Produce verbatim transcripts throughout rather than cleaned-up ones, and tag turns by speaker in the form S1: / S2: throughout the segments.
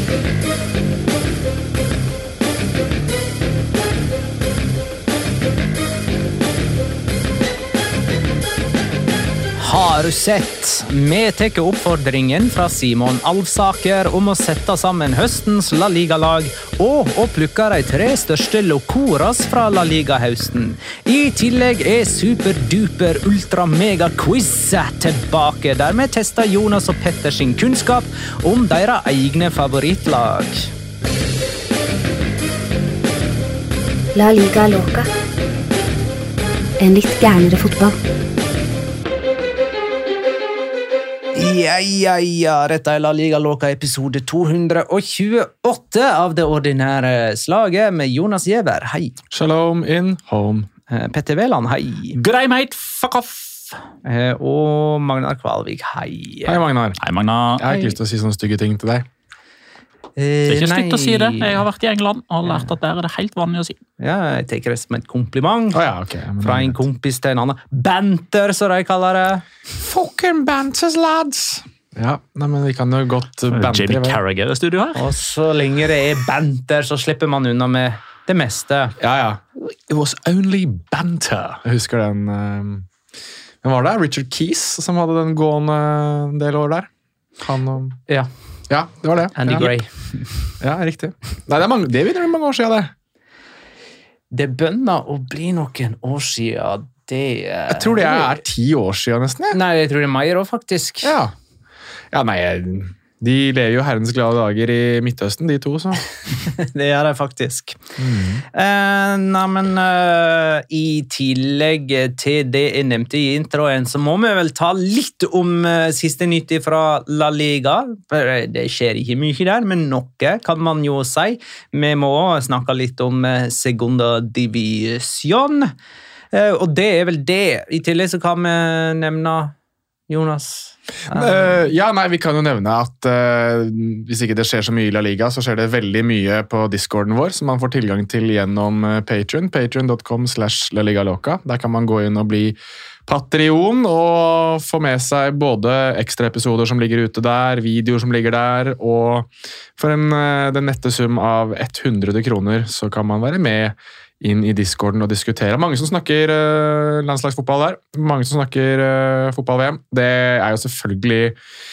S1: Har du sett? Vi tar oppfordringen fra Simon Alvsaker om å sette sammen høstens La Liga-lag og å plukke de tre største locoras fra La Liga-høsten. I tillegg er super-duper ultra-mega-quiz tilbake, der vi tester Jonas og Petter sin kunnskap om deres egne favorittlag.
S2: La Liga Loca. En litt gærnere fotball.
S1: Ja, ja, ja, dette er La Liga Loca episode to hundre tjueåtte av det ordinære slaget med Jonas Giæver, hei.
S3: Shalom in home.
S1: Petter Veland, hei.
S4: Good day, mate, fuck off.
S1: Og Magnar Kvalvik, hei.
S3: Hei, Magnar.
S4: Hei, Magnar.
S3: Jeg har ikke lyst til å si sånne stygge ting til deg.
S4: Det er ikke stygt å si det. Jeg har vært i England og lært at der er det helt vanlig å si.
S1: Ja, jeg tenker det som et kompliment.
S3: Oh, ja, okay.
S1: Fra en kompis til en annen. Banter, så de kaller det.
S3: Fucking banters, lads! Ja, nei, men vi kan jo godt banter.
S4: Jamie Carragher i studio her.
S1: Og så lenge det er banter, så slipper man unna med det meste.
S3: Ja, ja. It was only banter. Jeg husker den... Uh, hvem var det? Richard Keys, som hadde den gående en del år der. Han og...
S1: Ja.
S3: Ja, det var det.
S1: Andy
S3: ja.
S1: Gray.
S3: Ja, riktig. Nei, det, er mange, det begynner det mange år siden, det.
S1: Det bønner å bli noen år siden. Det,
S3: jeg tror det er ti år siden nesten. Jeg.
S1: Nei, jeg tror det er mer også, faktisk.
S3: Ja. Ja, nei, de lever jo herrens glade dager i Midtøsten, de to, så.
S1: Det gjør de faktisk.
S3: Mm.
S1: Eh, nei, men uh, i tillegg til det jeg nevnte i introen, så må vi vel ta litt om uh, siste nytt fra La Liga. Det skjer ikke mye der, men noe kan man jo si. Vi må snakke litt om uh, Segunda Division. Uh, og det er vel det. I tillegg så kan vi nevne Jonas.
S3: Uh, ja, nei, vi kan jo nevne at uh, hvis ikke det skjer så mye i La Liga, så skjer det veldig mye på Discorden vår, som man får tilgang til gjennom uh, Patreon, patreon dot com slash La Liga Loca. Der kan man gå inn og bli Patreon og få med seg både ekstra episoder som ligger ute der, videoer som ligger der, og for en, uh, den nette sum av hundre kroner så kan man være med inn i Discorden og diskutere. Mange som snakker uh, landslagsfotball der, mange som snakker uh, fotball-V M. Det er jo selvfølgelig...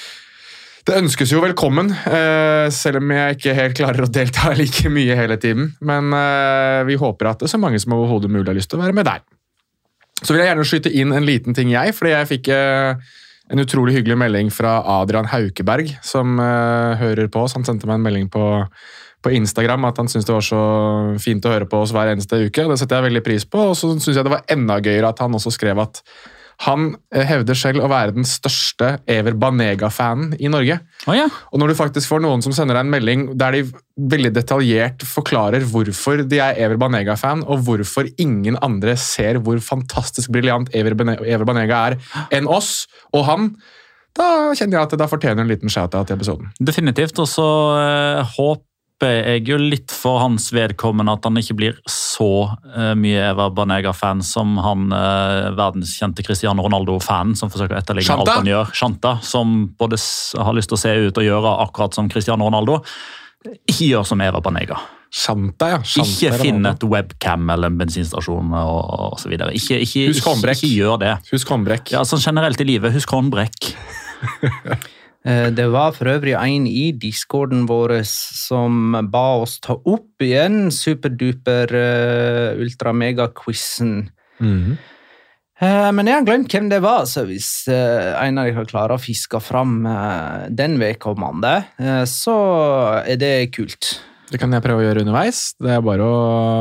S3: Det ønskes jo velkommen, uh, selv om jeg ikke helt klarer å delta like mye hele tiden. Men uh, vi håper at det er så mange som overhodet mulig har lyst til å være med der. Så vil jeg gjerne skyte inn en liten ting jeg, fordi jeg fikk uh, en utrolig hyggelig melding fra Adrian Haukeberg, som uh, hører på oss. Han sendte meg en melding på på Instagram at han syntes det var så fint å høre på oss hver eneste uke. Det setter jeg veldig pris på, og så synes jeg det var enda gøyere at han også skrev at han hevder selv å være den største Ever Banega-fanen i Norge.
S4: Oh, ja.
S3: Og når du faktisk får noen som sender deg en melding der de veldig detaljert forklarer hvorfor de er Ever Banega-fan, og hvorfor ingen andre ser hvor fantastisk brilliant Ever Banega er enn oss og han, da kjenner jeg at det da fortjener en liten shout-out til episoden.
S4: Definitivt, og så uh, håper jeg jo litt for hans vedkommende at han ikke blir så uh, mye Ever Banega-fan som han uh, verdenskjente Cristiano Ronaldo-fan som forsøker å etterligne alt han gjør. Shanta, som både har lyst til å se ut og gjøre akkurat som Cristiano Ronaldo, ikke gjør som Ever Banega.
S3: Shanta, ja. Shanta,
S4: ikke finne et webcam eller en bensinstasjon og, og så videre. Ikke, ikke,
S3: husk håndbrekk.
S4: Ikke gjør det.
S3: Husk håndbrekk.
S4: Ja, sånn generelt i livet, husk håndbrekk.
S1: Det var for øvrig en i Discorden vår som ba oss ta opp igjen superduper uh, ultra-mega-quizen. Mm. Uh, men jeg har glemt hvem det var, så hvis uh, en av dere klarer å fiske fram uh, den vedkommende, uh, så er det kult.
S3: Det kan jeg prøve å gjøre underveis. Det er bare å...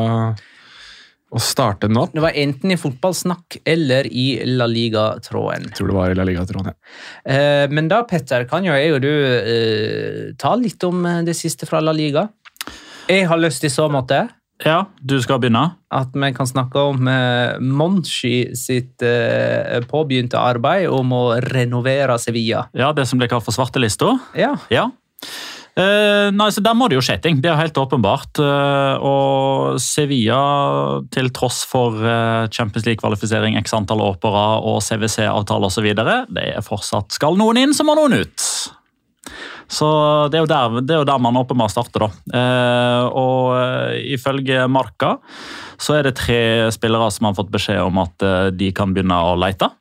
S3: å starte nå.
S1: Det var enten i fotballsnakk eller i La Liga-tråden.
S3: Jeg tror det var i La Liga-tråden, ja.
S1: Eh, men da, Petter, kan jo jeg og du eh, ta litt om det siste fra La Liga. Jeg har lyst i så måte.
S4: Ja, du skal begynne.
S1: At vi kan snakke om eh, Monchi sitt eh, påbegynte arbeid om å renovere Sevilla.
S4: Ja, det som ble kalt for svartelista.
S1: Ja.
S4: Ja. Uh, nei, så der må det jo skje ting, det er helt åpenbart, uh, og Sevilla til tross for uh, Champions League-kvalifisering, x antall opera og C V C-avtaler og så videre, det er fortsatt, skal noen inn, så må noen ut. Så det er jo der, det er jo der man åpenbart starter da. Eh, og eh, ifølge Marca så er det tre spillere som har fått beskjed om at eh, de kan begynne å lete.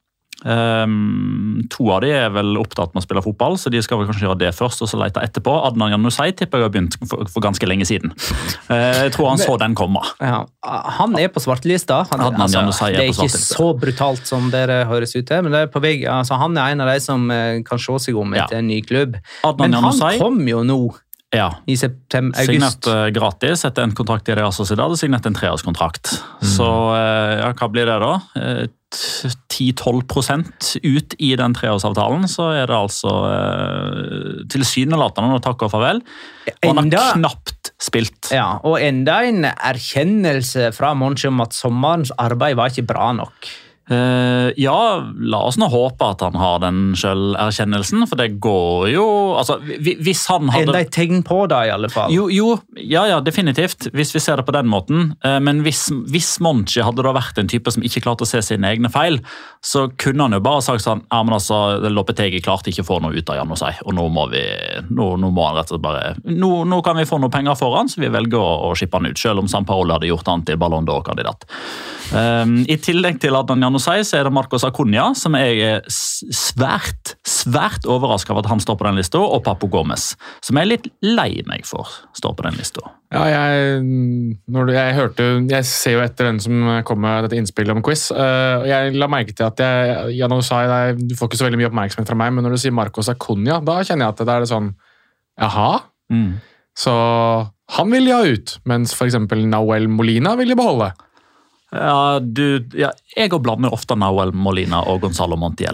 S4: Um, to av de er vel opptatt med å spille fotball, så de skal vel kanskje gjøre det først og så lete etterpå. Adnan Januzaj tipper jeg har begynt for, for ganske lenge siden. Uh, jeg tror han så den komme.
S1: Ja, han er på svartelista. Han,
S4: Adnan
S1: altså,
S4: Januzaj er
S1: det er
S4: på
S1: ikke
S4: svartelista.
S1: så brutalt som dere høres ut til, men det er på vei. Altså, han er en av de som uh, kan se seg om etter
S4: Ja.
S1: en ny klubb.
S4: Adnan
S1: Men han
S4: Januzaj
S1: kom jo nå
S4: ja.
S1: i september,
S4: Signert
S1: august.
S4: uh, gratis etter en kontrakt i Real Sociedad, signert en treårskontrakt. Mm. Så uh, ja, hva blir det da? Uh, ti til tolv prosent ut i den treårsavtalen, så er det altså uh, tilsynelatende og takk og farvel. Og han har
S1: Enda-
S4: knapt spilt.
S1: Ja, og enda en erkjennelse fra Monchi om at sommerens arbeid var ikke bra nok.
S4: Uh, ja, la oss nå håpe at han har den selverkjennelsen, for det går jo altså, hvis han hadde
S1: Enda et tegn på det i alle fall.
S4: Jo, jo, ja, ja, definitivt, hvis vi ser det på den måten. Uh, men hvis, hvis Monchi hadde da vært en type som ikke klarte å se sine egne feil, så kunne han jo bare sagt sånn, ja, men altså, Lopetegi klarte ikke å få noe ut av Januzaj, og nå må vi, nå, nå må han rett og slett bare, nå, nå kan vi få noe penger for han, så vi velger å, å skippe han ut, selv om Sampaoli hadde gjort han til Ballon d'Or-kandidat. Um, I tillegg til Adnan Januzaj så er det Marcos Acuna, som jeg er svært, svært overrasket av at han står på den lista, og Papu Gomez, som jeg er litt lei meg for står på den lista.
S3: Ja, jeg, når du, jeg hørte, jeg ser jo etter den som kom med dette innspillet om quiz, og jeg la merke til at jeg, Januzaj, du får ikke så veldig mye oppmerksomhet fra meg, men når du sier Marcos Acuna, da kjenner jeg at det er det sånn, jaha,
S4: Mm.
S3: så han vil ha ut, mens for eksempel Nahuel Molina vil de beholde.
S4: Ja, du, ja, jeg og blander ofte Nahuel Molina og Gonzalo Montiel.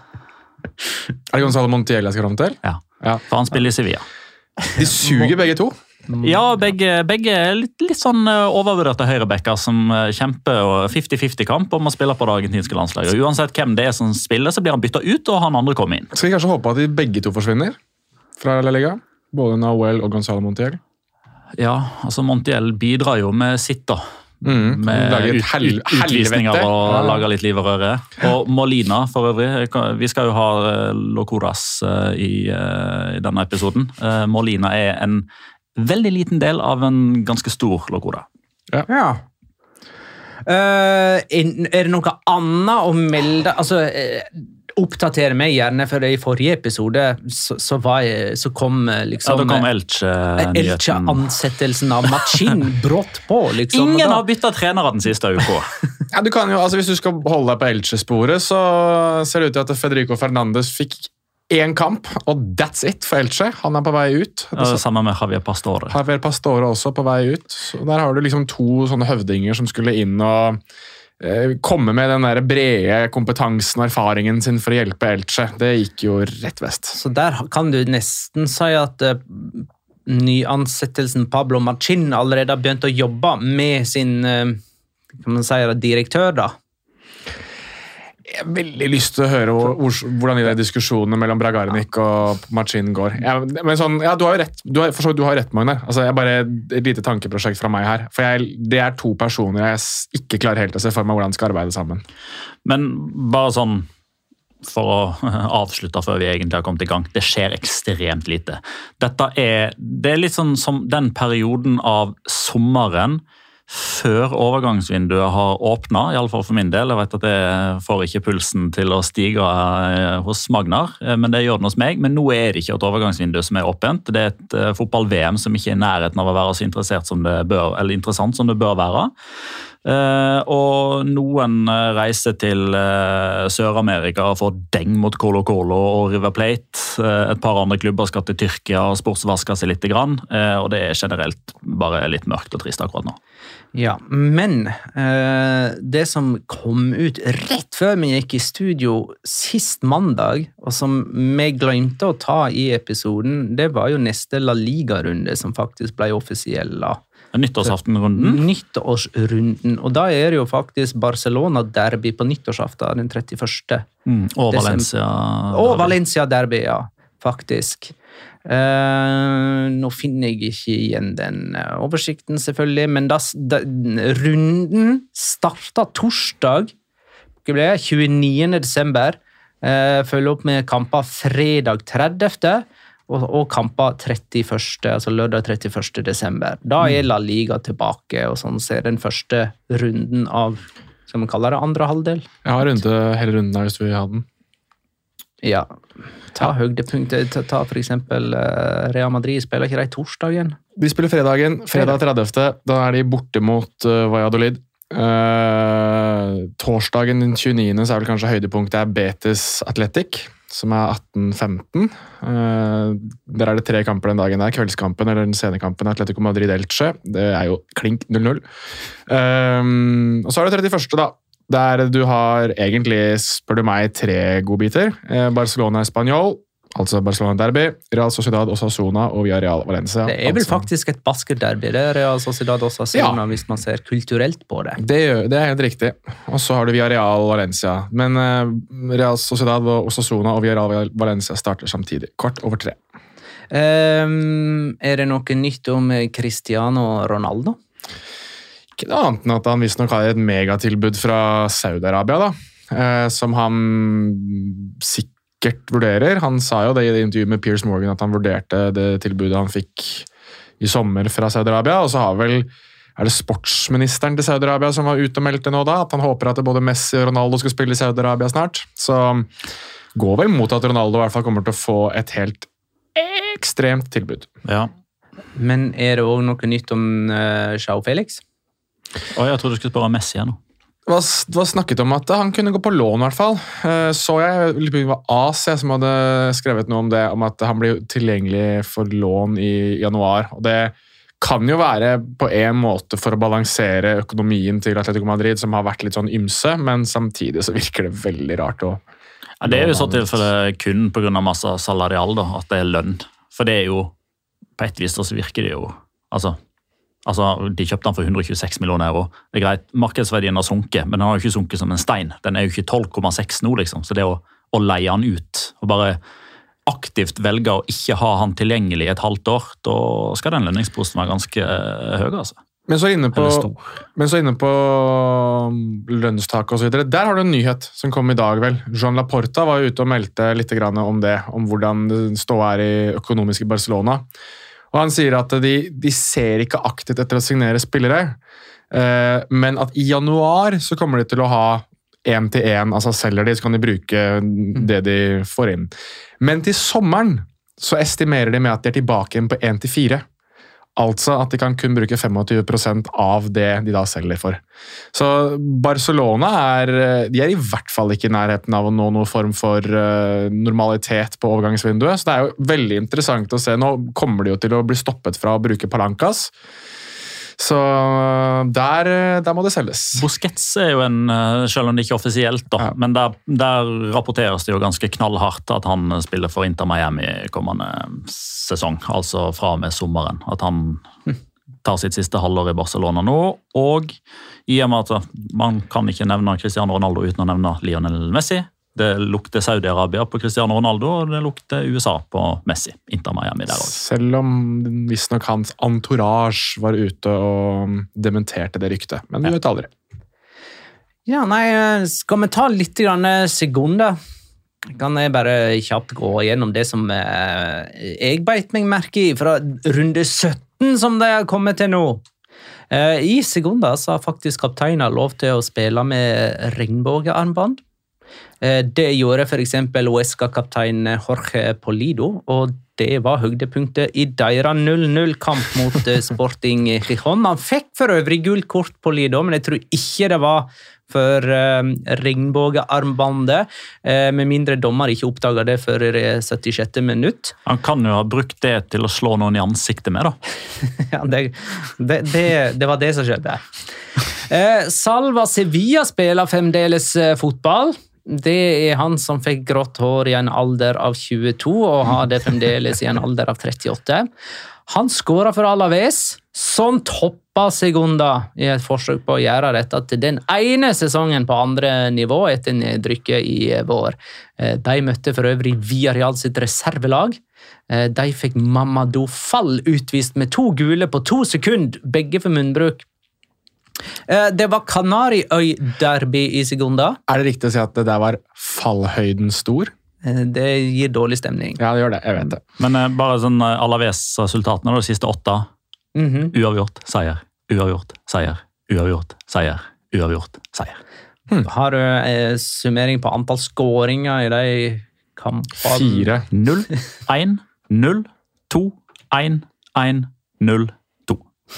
S3: Er det Gonzalo Montiel jeg skal fram til?
S4: Ja,
S3: Ja.
S4: for han spiller i Sevilla.
S3: De suger begge to.
S4: Ja, begge, begge er litt, litt sånn eh, overvurderte høyrebekker som eh, kjemper og femti-femti-kamp om å spille på det argentinske landslaget. Uansett hvem det er som spiller, så blir han byttet ut, og han andre kommer inn.
S3: Skal vi kanskje håpe at de begge to forsvinner fra La Liga? Både Nahuel og Gonzalo Montiel.
S4: Ja, altså Montiel bidrar jo med sitt da.
S3: Mm.
S4: Med
S3: Lager et
S4: ut,
S3: hel-
S4: ut, utvisninger
S3: helvete.
S4: og
S3: Ja.
S4: lager litt liv og røre. Og Molina for øvrig, vi skal jo ha eh, Locuras eh, i, eh, i denne episoden. Eh, Molina er en veldig liten del av en ganske stor Locura.
S1: Ja. Uh, er det noe annet å melde? Altså, uh, oppdatere meg gjerne, for i forrige episode så, så, var jeg, så kom uh,
S4: Ja,
S1: liksom
S4: da kom Elche-nyheten.
S1: Elche-ansettelsen av Machin brått på. Liksom.
S4: Ingen
S1: Og da-
S4: har byttet trenere den siste uka.
S3: Ja, du kan jo, altså Hvis du skal holde deg på Elche-sporet, så ser det ut til at Federico Fernandes fikk én kamp, og that's it for Elche. Han er på vei ut.
S4: Ja, sammen med Javier Pastore.
S3: Javier Pastore også på vei ut. Så der har du liksom to sånne høvdinger som skulle inn og eh, komme med den der brede kompetansen og erfaringen sin for å hjelpe Elche. Det gikk jo rett vest.
S1: Så der kan du nesten si at uh, nyansettelsen Pablo Machin allerede har begynt å jobbe med sin uh, kan man si, direktør, da.
S3: Jeg har veldig lyst til å høre hvor, hvor, hvordan de der diskusjonene mellom Bragarnik og Machin går. Ja, men sånn, ja, du har jo rett, du har, for så vidt du har rett, Magnar. Altså, jeg bare, et lite tankeprosjekt fra meg her. For jeg, det er to personer jeg s- ikke klarer helt å se for meg hvordan de skal arbeide sammen.
S4: Men bare sånn, for å avslutte før vi egentlig har kommet i gang, det skjer ekstremt lite. Dette er, det er litt sånn som den perioden av sommeren før overgangsvinduet har åpnet, i alle fall for min del. Jeg vet at det får ikke pulsen til å stige eh, hos Magnar, eh, men det gjør den hos meg. Men nå er det ikke et overgangsvindu som er åpent. Det er et eh, fotball-V M som ikke er i nærheten av å være så interessert som det bør, eller interessant som det bør være. Eh, og noen eh, reiser til eh, Sør-Amerika og får deng mot Colo Colo og River Plate. Eh, et par andre klubber skal til Tyrkia og sportsvasker seg litt grann, eh, og det er generelt bare litt mørkt og trist akkurat nå.
S1: Ja, men eh, det som kom ut rett før vi gikk i studio sist mandag, og som vi glemte å ta i episoden, det var jo neste La Liga-runde som faktisk ble offisiell da.
S4: Nyttårsaftenrunden.
S1: Nyttårsrunden, og da er det jo faktisk Barcelona-derby på nyttårsaften, den trettiførste.
S4: Mm, og
S1: Desem-
S4: Valencia.
S1: Og Valencia-derby, ja, faktisk. Eh, nå finner jeg ikke igjen den eh, oversikten, selvfølgelig, men da, da, runden startet torsdag, det ble tjueniende desember, eh, følger opp med kamper fredag tredivte, og, og kamper trettiførste, altså lørdag trettiførste desember. Da er La Liga tilbake, og sånn ser den første runden av, som man kaller det, andre halvdel.
S3: Jeg har runde, hele runden her hvis vi har den.
S1: Ja, ta høydepunkter, ta, ta for eksempel uh, Real Madrid, spiller ikke de torsdagen?
S3: De spiller fredagen, fredag tredivte, da er de borte mot uh, Valladolid. Uh, torsdagen den tjueniende så er vel kanskje høydepunktet er Betis Athletic, som er atten femten. Uh, der er det tre kamper den dagen der, kveldskampen eller den scenekampen Atletico Madrid-Elche. Det er jo klink null null. Uh, og så er det trettiførste da, der du har egentlig, spør du meg, tre godbiter. Eh, Barcelona-Espanyol, altså Barcelona-derby, Real Sociedad Osasuna og Villarreal Valencia.
S1: Det er vel
S3: altså
S1: faktisk et basket-derby, det er Real Sociedad Osasuna, ja. Hvis man ser kulturelt på det.
S3: Det, det er helt riktig. Og så har du Villarreal Valencia. Men eh, Real Sociedad Osasuna og Villarreal Valencia starter samtidig. Kort over tre.
S1: Um, er det noe nytt om Cristiano Ronaldo?
S3: Ikke noe annet enn at han visst nok har et megatilbud fra Saudi-Arabia, da, eh, som han sikkert vurderer. Han sa jo det i det intervjuet med Piers Morgan at han vurderte det tilbudet han fikk i sommer fra Saudi-Arabia, og så har vel, er det sportsministeren til Saudi-Arabia som var ute og meldte nå da, at han håper at både Messi og Ronaldo skal spille i Saudi-Arabia snart. Så går vel mot at Ronaldo i hvert fall kommer til å få et helt ekstremt tilbud.
S4: Ja.
S1: Men er det også noe nytt om uh, João Felix?
S4: Og jeg tror du skulle spørre Messi her nå.
S3: Det var, det var snakket om at han kunne gå på lån i hvert fall. Så jeg, det var A C som hadde skrevet noe om det, om at han blir tilgjengelig for lån i januar. Og det kan jo være på en måte for å balansere økonomien til Atletico Madrid, som har vært litt sånn ymse, men samtidig så virker det veldig rart å...
S4: Ja, det er jo så tilfelle kun på grunn av masse salarial da, at det er lønn. For det er jo, på et vis så virker det jo, altså... Altså, De kjøpte den for hundre og tjueseks millioner euro. Det er greit, markedsverdien har sunket, men den har jo ikke sunket som en stein. Den er jo ikke tolv komma seks nå, liksom. Så det å, å leie han ut, og bare aktivt velge å ikke ha han tilgjengelig et halvt år, da skal den lønningsposten være ganske uh, høy, altså.
S3: Men så inne på, men så inne på lønnstak og så videre, der har du en nyhet som kom i dag, vel. Joan Laporta var ute og meldte litt grann om det, om hvordan det står her i økonomisk i Barcelona. Og han sier at de, de ser ikke aktivt etter å signere spillere, eh, men at i januar så kommer de til å ha en til en, altså selger de, så kan de bruke det de får inn. Men til sommeren så estimerer de med at de er tilbake igjen på en til fire. Altså at de kan kun bruke tjuefem prosent av det de da selger for. Så Barcelona er, de er i hvert fall ikke i nærheten av å nå noen form for uh, normalitet på overgangsvinduet. Så det er jo veldig interessant å se. Nå kommer de jo til å bli stoppet fra å bruke Palancas. Så der, der må det selges.
S4: Busquets er jo en, selv om det ikke er offisielt da, ja. Men der, der rapporteres det jo ganske knallhardt at han spiller for Inter Miami kommende sesong, altså fra og med sommeren. At han tar sitt siste halvår i Barcelona nå, og i og med at man kan ikke nevne Cristiano Ronaldo uten å nevne Lionel Messi. Det lukter Saudi-Arabia på Cristiano Ronaldo, og det lukter U S A på Messi. Inter Miami der også.
S3: Selv om visst nok hans entourage var ute og dementerte det ryktet. Men vi ja. vet aldri.
S1: Ja, nei, skal vi ta litt grann sekunder? Kan jeg bare kjapt gå gjennom det som eh, jeg beit meg merke i fra runde sytten som de har kommet til nå. Eh, I sekunder så har faktisk kapteinen lov til å spille med regnbågearmband. Det gjorde for eksempel Huesca-kaptein Jorge Polido, og det var høydepunktet i deres null null-kamp mot Sporting Gijón. Han fikk for øvrig gult kort Polido, men jeg tror ikke det var for uh, regnbågearmbandet, uh, med mindre dommer ikke oppdaget det før syttisjette minutt.
S4: Han kan jo ha brukt det til å slå noen i ansiktet med, da.
S1: Ja, det, det, det, det var det som skjedde. Uh, Salva Sevilla spiller fremdeles uh, fotball. Det er han som fikk grått hår i en alder av tjueto, og har det fremdeles i en alder av trettiåtte. Han skåret for Alaves, som toppa Segunda i et forsøk på å gjøre dette til den ene sesongen på andre nivå etter nedrykket i vår. De møtte for øvrig Villarreal sitt reservelag. De fikk Mamadou Fall utvist med to gule på to sekunder, begge for munnbruk. Det var Kanariøy-derby i Segunda.
S3: Er det riktig å si at det der var fallhøyden stor?
S1: Det gir dårlig stemning.
S3: Ja, det gjør det. Jeg vet det.
S4: Men eh, bare sånn Alaves-resultatene, de siste åtte.
S1: Mhm.
S4: Uavgjort, seier. Uavgjort, seier. Uavgjort, seier. Uavgjort, seier.
S1: Hmm. Har du eh, summering på antall skåringer i de kampene?
S3: Fire.
S4: Null, én, null, to, én, én, null, to.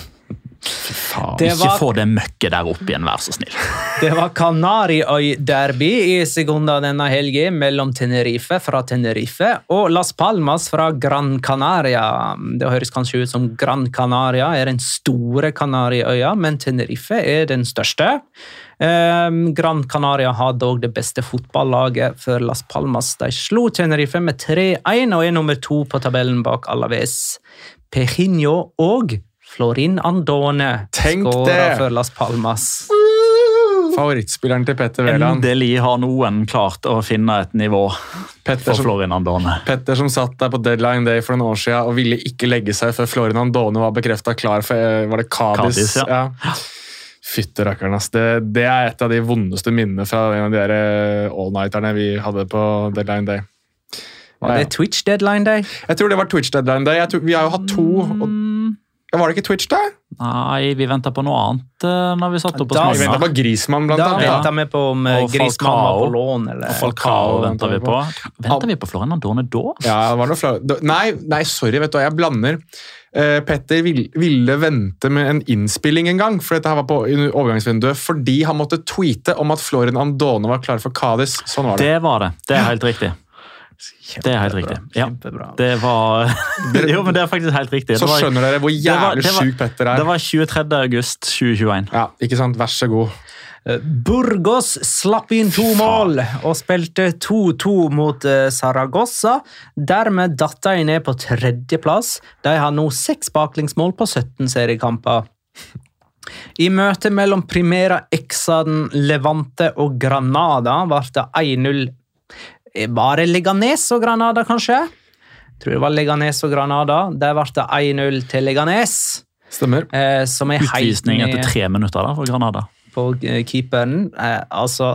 S3: Faen.
S1: Det
S4: Ikke
S1: var-
S4: få det møkket der opp igjen, vær så snill.
S1: Det var Kanariøy-derby i Segunda denne helgen mellom Tenerife fra Tenerife og Las Palmas fra Gran Canaria. Det høres kanskje ut som Gran Canaria er den store Kanariøya, men Tenerife er den største. Um, Gran Canaria har dog det beste fotballaget for Las Palmas. De slo Tenerife med tre én og er nummer to på tabellen bak Alaves. Pejinho og Florin Andone
S3: Tenk
S1: skåret
S3: det!
S1: for Las Palmas.
S3: Favorittspilleren til Petter Wæland.
S4: Endelig har noen klart å finne et nivå
S3: Petter
S4: for
S3: som,
S4: Florin Andone.
S3: Petter som satt der på deadline day for noen år siden og ville ikke legge seg før Florin Andone var bekreftet klar for, eh, var det Cadiz?
S4: Cadiz, ja.
S3: ja. Fytte rakkeren, ass. Det, det er et av de vondeste minnene fra en av de der eh, all-nighterne vi hadde på deadline day.
S1: Var det Twitch deadline day?
S3: Jeg tror det var Twitch deadline day. Jeg tror, vi har jo hatt to. Og, ja, var det ikke Twitch da?
S4: Nei, vi ventet på noe annet eh, når vi satt oppe
S1: Da-
S4: hos
S3: Vi ventet
S4: Magna.
S3: på Griezmann blant
S1: Da
S3: annet.
S1: venta vi på om eh,
S4: Og
S1: Griezmann var
S4: Falcao.
S1: på lån. Eller?
S4: Falcao venter vi på. Venter vi på Florin Andone da?
S3: Ja, det var noe flau. Da- Nei, nei, sorry, vet du hva, jeg blander. Eh, Petter vil, ville vente med en innspilling en gang, for dette her var på under overgangsvinduet, fordi han måtte tweete om at Florin Andone var klar for Cadiz. Sånn var det.
S4: Det var det. Det er helt riktig. Det er helt riktig. Ja.
S1: Kjempebra.
S4: Det var Jo, men det er faktisk helt riktig.
S3: Så
S4: Det var,
S3: skjønner dere hvor
S4: det var-
S3: jævlig
S4: det var-
S3: sjuk Petter er.
S4: det var tjuetredje august tjue tjueen.
S3: Ja, ikke sant? Vær så god.
S1: Eh, Burgos slapp inn to mål og spilte to to mot eh, Zaragoza. Dermed datt de ned på tredjeplass. De har nå seks baklengsmål på sytten seriekamper. I møtet mellom Primera Exaden, Levante og Granada ble det én null. Bare Leganes og Granada, kanskje? Jeg tror det var Leganes og Granada. Der ble det én null til Leganes.
S3: Stemmer.
S1: Eh, som er helt
S4: Utvisning
S1: ned
S4: etter tre minutter da, for Granada.
S1: på eh, keeperen. Eh, altså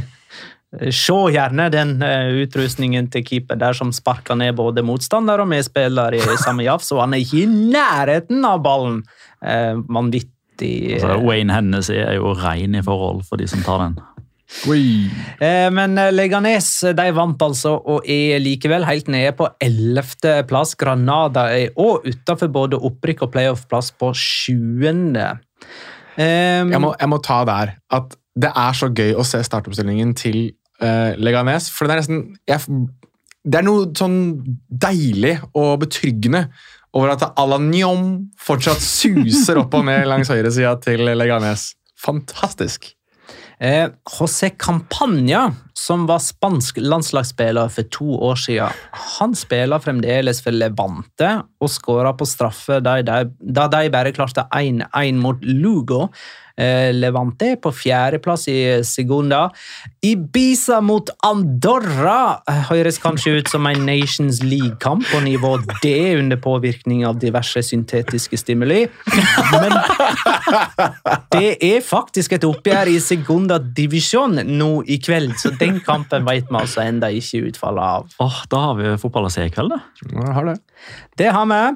S1: Se gjerne den eh, utrustningen til keeper der som sparker ned både motstander og medspiller i samme jafs, og han er ikke i nærheten av ballen. Eh, vanvittig.
S4: Altså, Wayne Hennessy er jo ren i forhold for de som tar den.
S3: Oi.
S1: Eh, men eh, Leganes de vant altså og er likevel helt nede på ellevte plass. Granada er også utenfor både opprykk og playoff-plass på sjuende. Eh,
S3: Jeg må, jeg må ta der at det er så gøy å se startoppstillingen til eh, Leganes, for det er nesten jeg, det er noe sånn deilig og betryggende over at Alagnon fortsatt suser opp og ned langs høyre sida til Leganes. Fantastisk.
S1: Eh, José Campaña, som var spansk landslagsspiller for to år siden, han spiller fremdeles for Levante og skårer på straffe da de, da de bare klarte én én mot Lugo. Eh, Levante på fjerdeplass i Segunda. Ibiza mot Andorra eh, høres kanskje ut som en Nations League-kamp på nivå D under påvirkning av diverse syntetiske stimuli. Men det er faktisk et oppgjør i Segunda Divisjon nå i kveld, så den kampen vet vi altså enda ikke utfallet av.
S4: Åh, da har vi fotball å se i kveld, da.
S3: Jeg har det.
S1: Det har vi.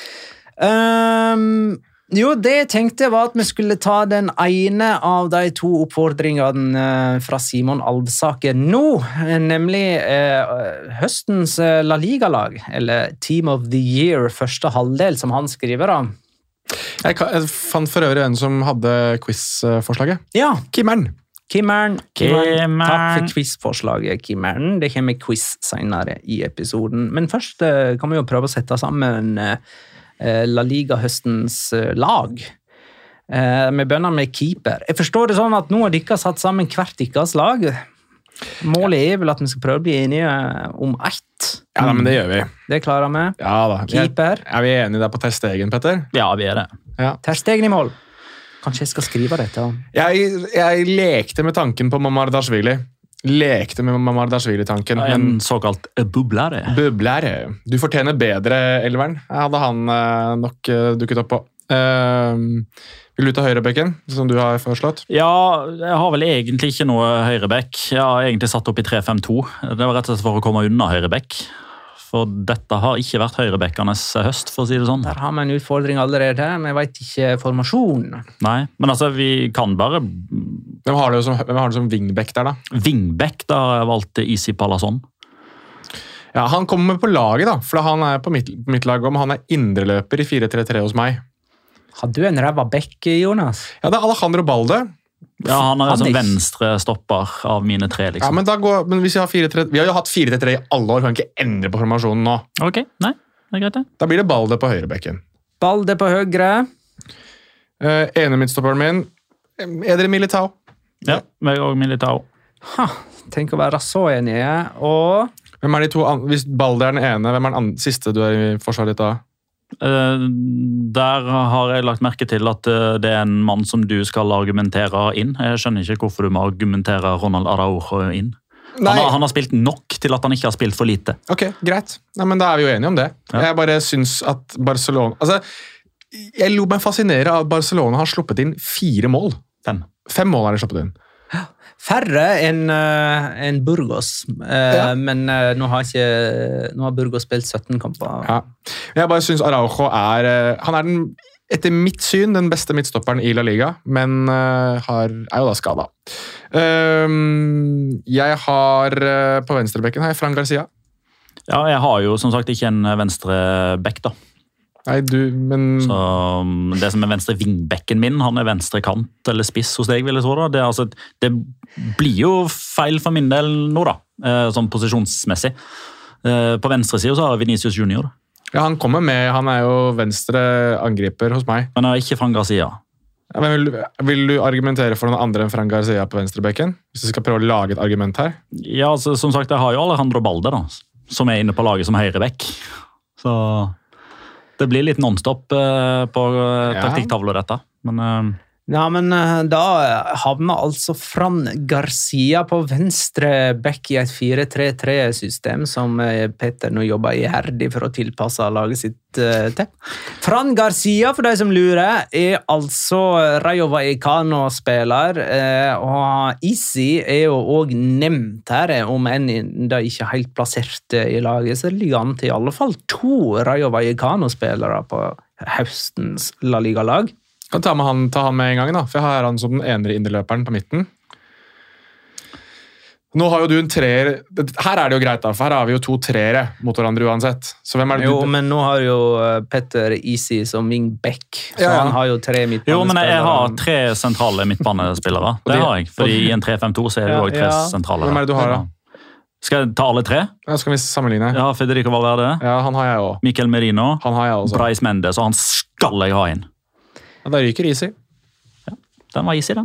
S1: Um, jo, det jeg tenkte var at vi skulle ta den ene av de to oppfordringene eh, fra Simon Alvsaker nå, eh, nemlig eh, høstens eh, La Liga-lag, eller Team of the Year, første halvdel, som han skriver om.
S3: Jeg, kan, jeg fant for øvrig en som hadde quiz-forslaget.
S1: Ja,
S3: Kimmeren.
S1: Kimmeren.
S4: Kimmeren.
S1: Takk for quiz-forslaget, Kimmeren. Det kommer quiz senere i episoden. Men først eh, kan vi jo prøve å sette sammen eh, La Liga høstens eh, lag. Eh, vi begynner med keeper. Jeg forstår det sånn at nå har dere satt sammen hvert deres lag. Målet er vel at vi skal prøve å bli enige om ett.
S3: Ja, da, men det gjør vi.
S1: Det klarer vi.
S3: Ja da.
S1: Keeper.
S3: Er vi enige der på Ter Stegen, Petter?
S4: Ja, vi er det.
S3: Ja.
S1: Ter Stegen i mål. Kanskje jeg skal skrive dette?
S3: Jeg, jeg lekte med tanken på Mamardashvili. Lekte med Mamardashvili-tanken, men
S4: En såkalt bublere.
S3: bubler. Du fortjener bedre, Elveren. Hadde han eh, nok eh, dukket opp på Uh, vil du ta høyrebekken, som du har foreslått?
S4: Ja, jeg har vel egentlig ikke noe høyrebekk. Jeg har egentlig satt opp i tre fem to. Det var rett og slett for å komme unna høyrebekk. For dette har ikke vært høyrebekkenes høst, for å si det sånn.
S1: Der har vi en utfordring allerede, men jeg vet ikke formasjonen.
S4: Nei, men altså, vi kan bare...
S3: Hvem har du som, hvem har du som wingback der, da?
S4: Wingback, da har jeg valgt Isi Palazon.
S3: Ja, han kommer på laget, da, for han er på mitt, mitt lag, om han er indreløper i fire tre tre hos meg.
S1: Har du en ræva bekk, Jonas?
S3: Ja, det er Alejandro Balde.
S4: Ja, han er
S1: Han
S4: som
S1: er-
S4: venstre stopper av mine tre,
S3: Ja,
S4: liksom.
S3: men da går, men hvis jeg har fire tre Vi har jo hatt fire tre tre i alle år, kan ikke endre på formasjonen nå.
S4: Ok, nei, det er greit det.
S3: Da blir det Balde på høyrebekken.
S1: Balde på høyre.
S3: Uh, ene midtstopperen min, Eder Militao.
S4: Ja, meg og Militao.
S1: Ha, tenk å være så enige. Og
S3: Hvem er de to, an- Hvis Balde er den ene, hvem er den an- siste du er i forsvaret ditt da?
S4: Eh, der har jeg lagt merke til at eh, det er en mann som du skal argumentere inn. Jeg skjønner ikke hvorfor du må argumentere Ronald Araujo inn. Han
S3: Nei,
S4: har, han har spilt nok til at han ikke har spilt for lite.
S3: ok, greit. Nei, men da er vi jo enige om det.
S4: Ja.
S3: Jeg bare syns at Barcelona altså, Jeg lot meg fascinere av at Barcelona har sluppet inn fire mål.
S4: Fem.
S3: Fem mål har de sluppet inn.
S1: færre enn uh, en Burgos. Eh,
S3: Ja.
S1: Men eh, nå, har ikke, nå har Burgos spilt sytten kamper.
S3: Ja. Jeg bare syns Araujo er eh, Han er den, etter mitt syn den beste midtstopperen i La Liga, men eh, har, er jo da skada. jeg har eh, på venstrebekken har jeg Fran Garcia.
S4: Ja, jeg har jo som sagt ikke en venstre back, da.
S3: Nei, du, men
S4: Så um, det som er venstre vingbekken min, han er venstre kant eller spiss hos deg, vil jeg tro. da. Det, er altså, det blir jo feil for min del nå, da, eh, sånn posisjonsmessig. Eh, på venstre side så har jeg Vinicius Junior, da.
S3: ja, han kommer med. Han er jo venstre angriper hos meg.
S4: Men jeg har ikke Fran Garcia.
S3: Ja, men vil, vil du argumentere for noen andre enn Fran Garcia på venstrebekken? Hvis du skal prøve å lage et argument her?
S4: Ja, altså, som sagt, jeg har jo Alejandro Balde, da, som er inne på laget som høyrebekk. Så det blir litt non-stop eh, på eh,
S3: Ja.
S4: taktikktavla, dette. Men eh,
S1: Ja, men eh, da havner altså Fran Garcia på venstre back i et fire tre tre-system som eh, Petter nå jobber iherdig for å tilpasse laget sitt eh, til. Fran Garcia, for de som lurer, er altså Rayo Vallecano-spiller, eh, og Isi er jo også nevnt her, eh, om enn det ikke er helt plassert eh, i laget, så ligger han til i alle fall to Rayo Vallecano-spillere på høstens La Liga-lag.
S3: Kan ta med han, ta han med en gang, da, for jeg har han som den ene indreløperen på midten. Nå har jo du en treer. Her er det jo greit, da, for her har vi jo to treere mot hverandre uansett. Så hvem er det
S1: Jo,
S3: du...
S1: men nå har jo eh, Petter Isi som wingback, så
S3: Ja, ja.
S1: han har jo tre midtbanespillere.
S4: jo, men jeg, jeg har tre sentrale midtbanespillere.
S3: Og
S4: Det
S3: de-
S4: har jeg. Fordi i en tre fem to så er det jo også tre
S1: Ja.
S4: sentrale.
S3: Hvem er det du har, da?
S4: Skal jeg ta alle tre?
S3: Ja, skal vi sammenligne?
S4: Ja, Federico Valverde,
S3: Ja, han har jeg også.
S4: Mikel Merino,
S3: Han har jeg også.
S4: Brais Mendes, og han skal jeg ha inn.
S3: Ja, da ryker Easy.
S4: Den var easy, den.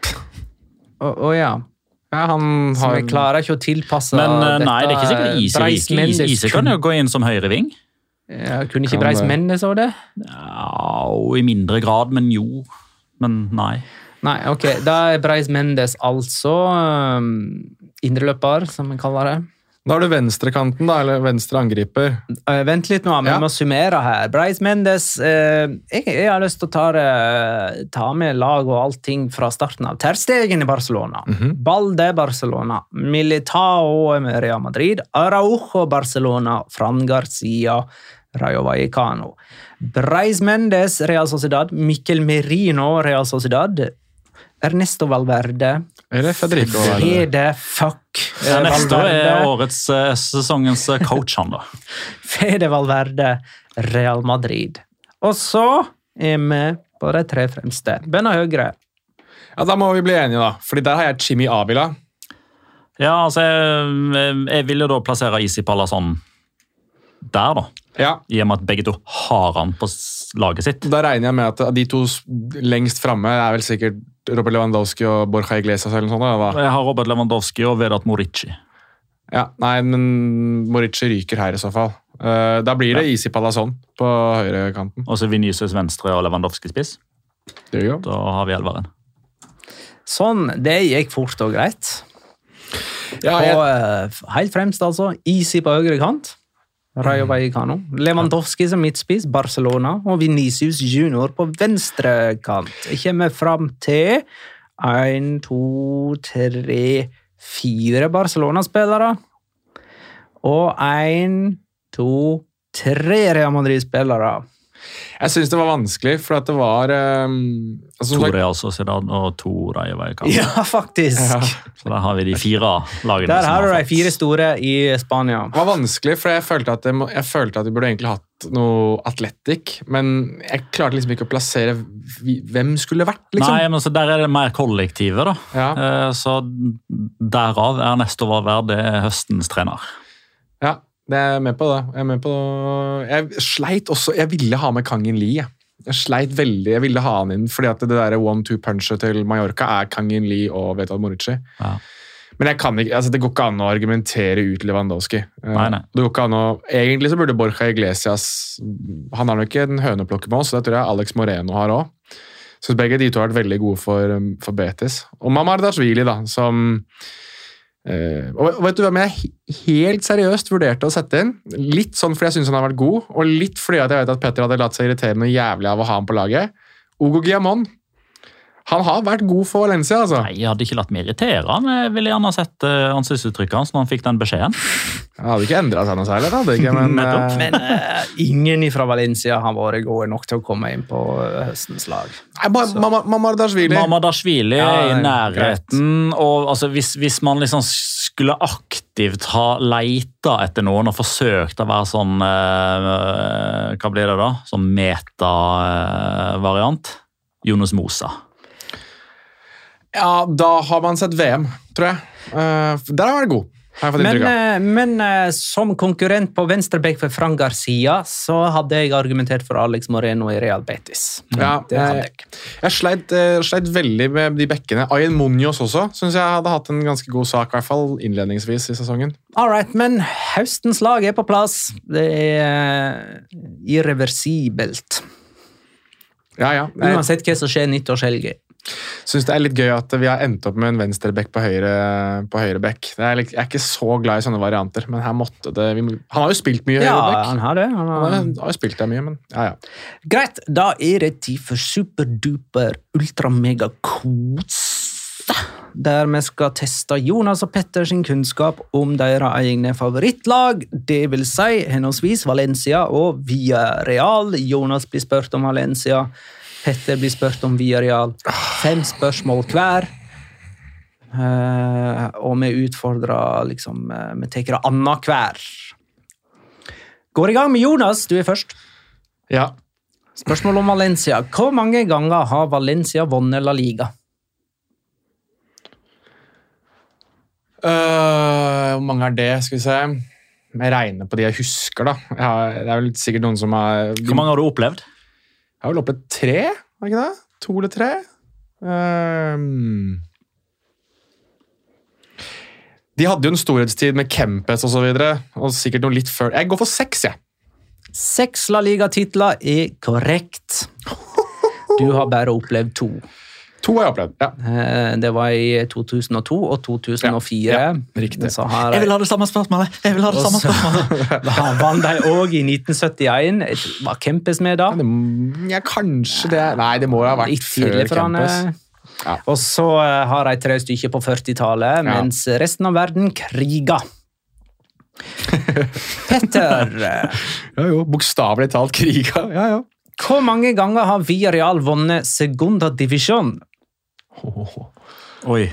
S1: Å å ja,
S3: Ja, han
S1: så
S3: har...
S1: vi klarer ikke å tilpasse
S4: Men eh,
S1: dette.
S4: nei, det er ikke sikkert easy.
S1: Breis
S4: Easy,
S1: Mendes
S4: easy kan jo gå inn som høyreving.
S1: Ja, kunne ikke
S3: Kan
S1: Breis
S3: det.
S1: Mendes av det?
S4: Ja, og i mindre grad, men jo. Men nei.
S1: Nei, ok, da er Breis Mendes altså um, indreløper, som vi kaller det.
S3: Da har du venstrekanten, da, eller venstre angriper.
S1: Eh, vent litt nå, vi
S3: Ja.
S1: må summere her. Breis Mendes, eh, jeg, jeg har lyst til å ta, det, ta med lag og allting fra starten av. Ter Stegen i Barcelona,
S3: Mhm.
S1: Balde Barcelona, Militao med Real Madrid, Araujo Barcelona, Fran Garcia, Rayo Vallecano. Breis Mendes, Real Sociedad, Mikel Merino, Real Sociedad, Ernesto Valverde,
S3: Eller Federico. eller-
S1: Fede Fuck eh,
S4: Ja, neste år er
S1: Valverde.
S4: årets eh, sesongens eh, coach, han da.
S1: Fede Valverde, Real Madrid. Og så er vi på de tre fremste. Bønna høyre.
S3: Ja, da må vi bli enige, da. Fordi der har jeg Chimi Avila.
S4: Ja, altså, jeg, jeg vil jo da plassere Isi Palazon der, da.
S3: Ja,
S4: I og med at begge to har han på s- laget sitt.
S3: da regner jeg med at av de to s- lengst framme er vel sikkert Robert Lewandowski og Borja Iglesias eller noe sånt. Da.
S4: Jeg har Robert Lewandowski og Vedat Morici.
S3: Ja, nei, men Morici ryker her i så fall. Eh, da blir det Isi Palazon på høyrekanten.
S4: Og så Vinicius venstre og Lewandowski spiss.
S3: There you go.
S4: Da har vi elveren.
S1: Sånn, det gikk fort og greit.
S3: Ja,
S1: Og
S3: jeg,
S1: eh, helt fremst altså, Easy på høyre kant. Rayo Vallecano. Lewandowski som midtspiss, Barcelona, og Vinicius Junior på venstre kant. Jeg kommer frem til en, to, tre, fire Barcelona-spillere, og en, to, tre Real Madrid-spillere.
S3: Jeg synes det var vanskelig, for at det var... Um, altså,
S4: to Real Sociedad og to Rayo Vallecano.
S1: Ja, faktisk.
S3: Ja.
S4: Så der har vi de fire lagene.
S1: Der
S4: som
S1: har du de
S4: fått.
S1: fire store i Spania.
S3: Det var vanskelig, for jeg følte at, det, må- jeg følte at vi burde egentlig hatt noe atletikk, men jeg klarte liksom ikke å plassere vi- hvem skulle det vært, liksom.
S4: Nei, men så der er det mer kollektive, da.
S3: Ja.
S4: Eh, Så derav er Nestor Valverde høstens trener.
S3: Ja, det er jeg med på det. Jeg er med på det. Jeg sleit også, jeg ville ha med Kang In Lee. Jeg. jeg sleit veldig, jeg ville ha han inn, fordi at det der one-two-punchet til Mallorca er Kang In Lee og Vedat Morici.
S4: Ja.
S3: Men jeg kan ikke, altså det går ikke an å argumentere ut Lewandowski. Eh,
S4: Nei, nei.
S3: Det går ikke an å, egentlig så burde Borja Iglesias, han har nok ikke en høneplukke med oss, så det tror jeg Alex Moreno har også. Så begge de to har vært veldig gode for, um, for Betis. Og Mamardashvili da, som... Uh, og vet du hvem jeg he- helt seriøst vurderte å sette inn? Litt sånn fordi jeg synes han har vært god, og litt fordi at jeg vet at Petter hadde latt seg irritere noe jævlig av å ha han på laget. Hugo Guillamon. Han har vært god for Valencia, altså.
S4: Nei, jeg hadde ikke latt meg irritere han. Jeg ville gjerne sett uh, ansiktsuttrykket hans når han fikk den beskjeden.
S3: Han hadde ikke endret seg noe særlig, da, hadde ikke, men...
S4: Nettopp.
S3: uh,
S1: Men eh, ingen fra Valencia har vært gode nok til å komme inn på eh, høstens lag.
S3: Nei, Ma- Ma- Mamardashvili.
S4: Mamadashvili
S1: Ja,
S4: er i nærheten, og altså, hvis, hvis man liksom skulle aktivt ha leita etter noen og forsøkt å være sånn, eh, hva blir det da? Sånn meta-variant. Jonas Mosa.
S3: Ja, da har man sett V M, tror jeg. Uh, der har han vært god. Har jeg fått
S1: Men,
S3: inntrykk av.
S1: eh, men eh, som konkurrent på venstrebekk for Fran Garcia, så hadde jeg argumentert for Alex Moreno i Real Betis.
S3: Ja,
S1: Det hadde
S3: jeg,
S1: jeg.
S3: jeg sleit, eh, sleit veldig med de bekkene. Ayen Munoz også, synes jeg hadde hatt en ganske god sak, i hvert fall innledningsvis i sesongen.
S1: All right, men høstens lag er på plass. Det er eh, irreversibelt.
S3: Ja, ja. Jeg
S1: Uansett hva som skjer nyttårshelgen.
S3: synes det er litt gøy at vi har endt opp med en venstrebekk på høyre, på høyre bekk. Det er litt, jeg er ikke så glad i sånne varianter, men her måtte det... Vi, må- han har jo spilt mye
S1: Ja,
S3: høyre bekk.
S1: han har det. Han
S3: Han
S1: har...
S3: har, har jo spilt det mye, men ja, ja.
S1: Greit, da er det tid for superduper ultramega-kos. Der vi skal teste Jonas og Petter sin kunnskap om deres egne favorittlag, det vil si henholdsvis Valencia og Villarreal. Jonas blir spurt om Valencia, Petter blir spurt om Villarreal. Fem spørsmål hver. Eh, og vi utfordrer liksom, eh, vi tar det anna hver. Går i gang med Jonas, du er først.
S3: Ja.
S1: Spørsmål om Valencia. Hvor mange ganger har Valencia vunnet La Liga?
S3: Øh, Hvor mange er det, skal vi se? Jeg regner på de jeg husker, da. Jeg har, det er vel sikkert noen som har...
S4: Hvor mange har du opplevd?
S3: Jeg har vel opplevd tre, var ikke det? To eller tre? Ehm. De hadde jo en storhetstid med Kempes og så videre, og sikkert noe litt før. Jeg går for seks, jeg.
S1: Seks La Liga-titler er korrekt. Du har bare opplevd to.
S3: To har jeg opplevd, ja.
S1: Eh, Det var i to tusen og to og to tusen og fire.
S3: Ja, ja, riktig.
S1: Så har
S4: Jeg vil ha det samme spørsmålet! Jeg vil ha det
S1: Og
S4: samme
S1: så-
S4: spørsmålet!
S1: Da vant de også i nitten syttien. Var Kempes med da?
S3: Ja, det, ja, kanskje det. Nei, det må jo ha vært
S1: Litt
S3: før
S1: tidlig for han.
S3: Kempes.
S1: eh.
S3: Ja.
S1: Og så eh, har de tre stykker på førtitallet,
S3: Ja.
S1: mens resten av verden kriger. Petter, eh,
S3: Ja, jo, bokstavelig talt kriga. Ja, ja.
S1: hvor mange ganger har Villarreal vunnet Segunda Divisjon?
S4: Oi.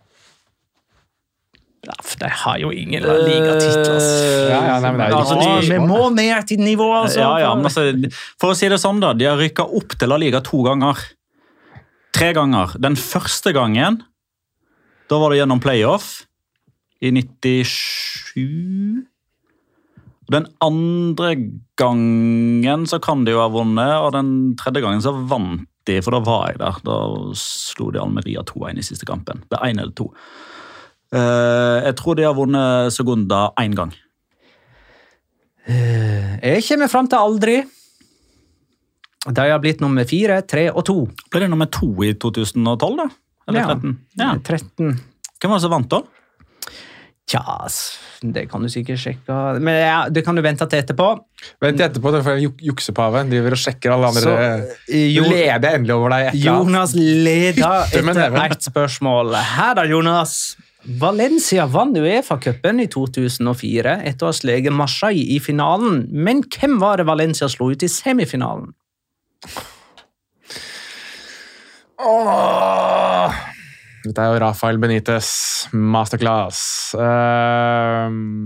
S1: Ja, for de har jo ingen La Liga-titler.
S3: Ja, ja, nei, men det er jo
S4: Altså,
S3: riktig
S1: Ja,
S4: de-
S1: vi må ned til nivå, altså.
S4: Ja, ja, men altså, for å si det sånn da, de har rykket opp til La Liga to ganger. Tre ganger. Den første gangen, da var det gjennom playoff i nittisju. Den andre gangen så kan de jo ha vunnet, og den tredje gangen så vant de, for da var jeg der. Da slo de Almeria to en i siste kampen. Det er en eller to. Eh, jeg tror de har vunnet Segunda en gang.
S1: Jeg kommer frem til aldri. De har blitt nummer fire, tre og to.
S4: Ble det nummer to i to tusen og tolv da? Eller
S1: Ja.
S4: tretten? Ja.
S1: tretten.
S4: Hvem var det som vant da?
S1: Tja, det kan du sikkert sjekke. Men ja, det kan du vente til etterpå.
S3: Vent etterpå, det får en juk juksepave. De driver og sjekker alle andre.
S1: Så, jo,
S3: du leder endelig over deg. Et
S1: Jonas leder etter ett spørsmål. Her da, Jonas. Valencia vant UEFA-cupen i to tusen og fire etter å ha sleget Marseille i finalen. Men hvem var det Valencia slo ut i semifinalen?
S3: Åh... Dette er jo Rafael Benitez, masterclass. Uh,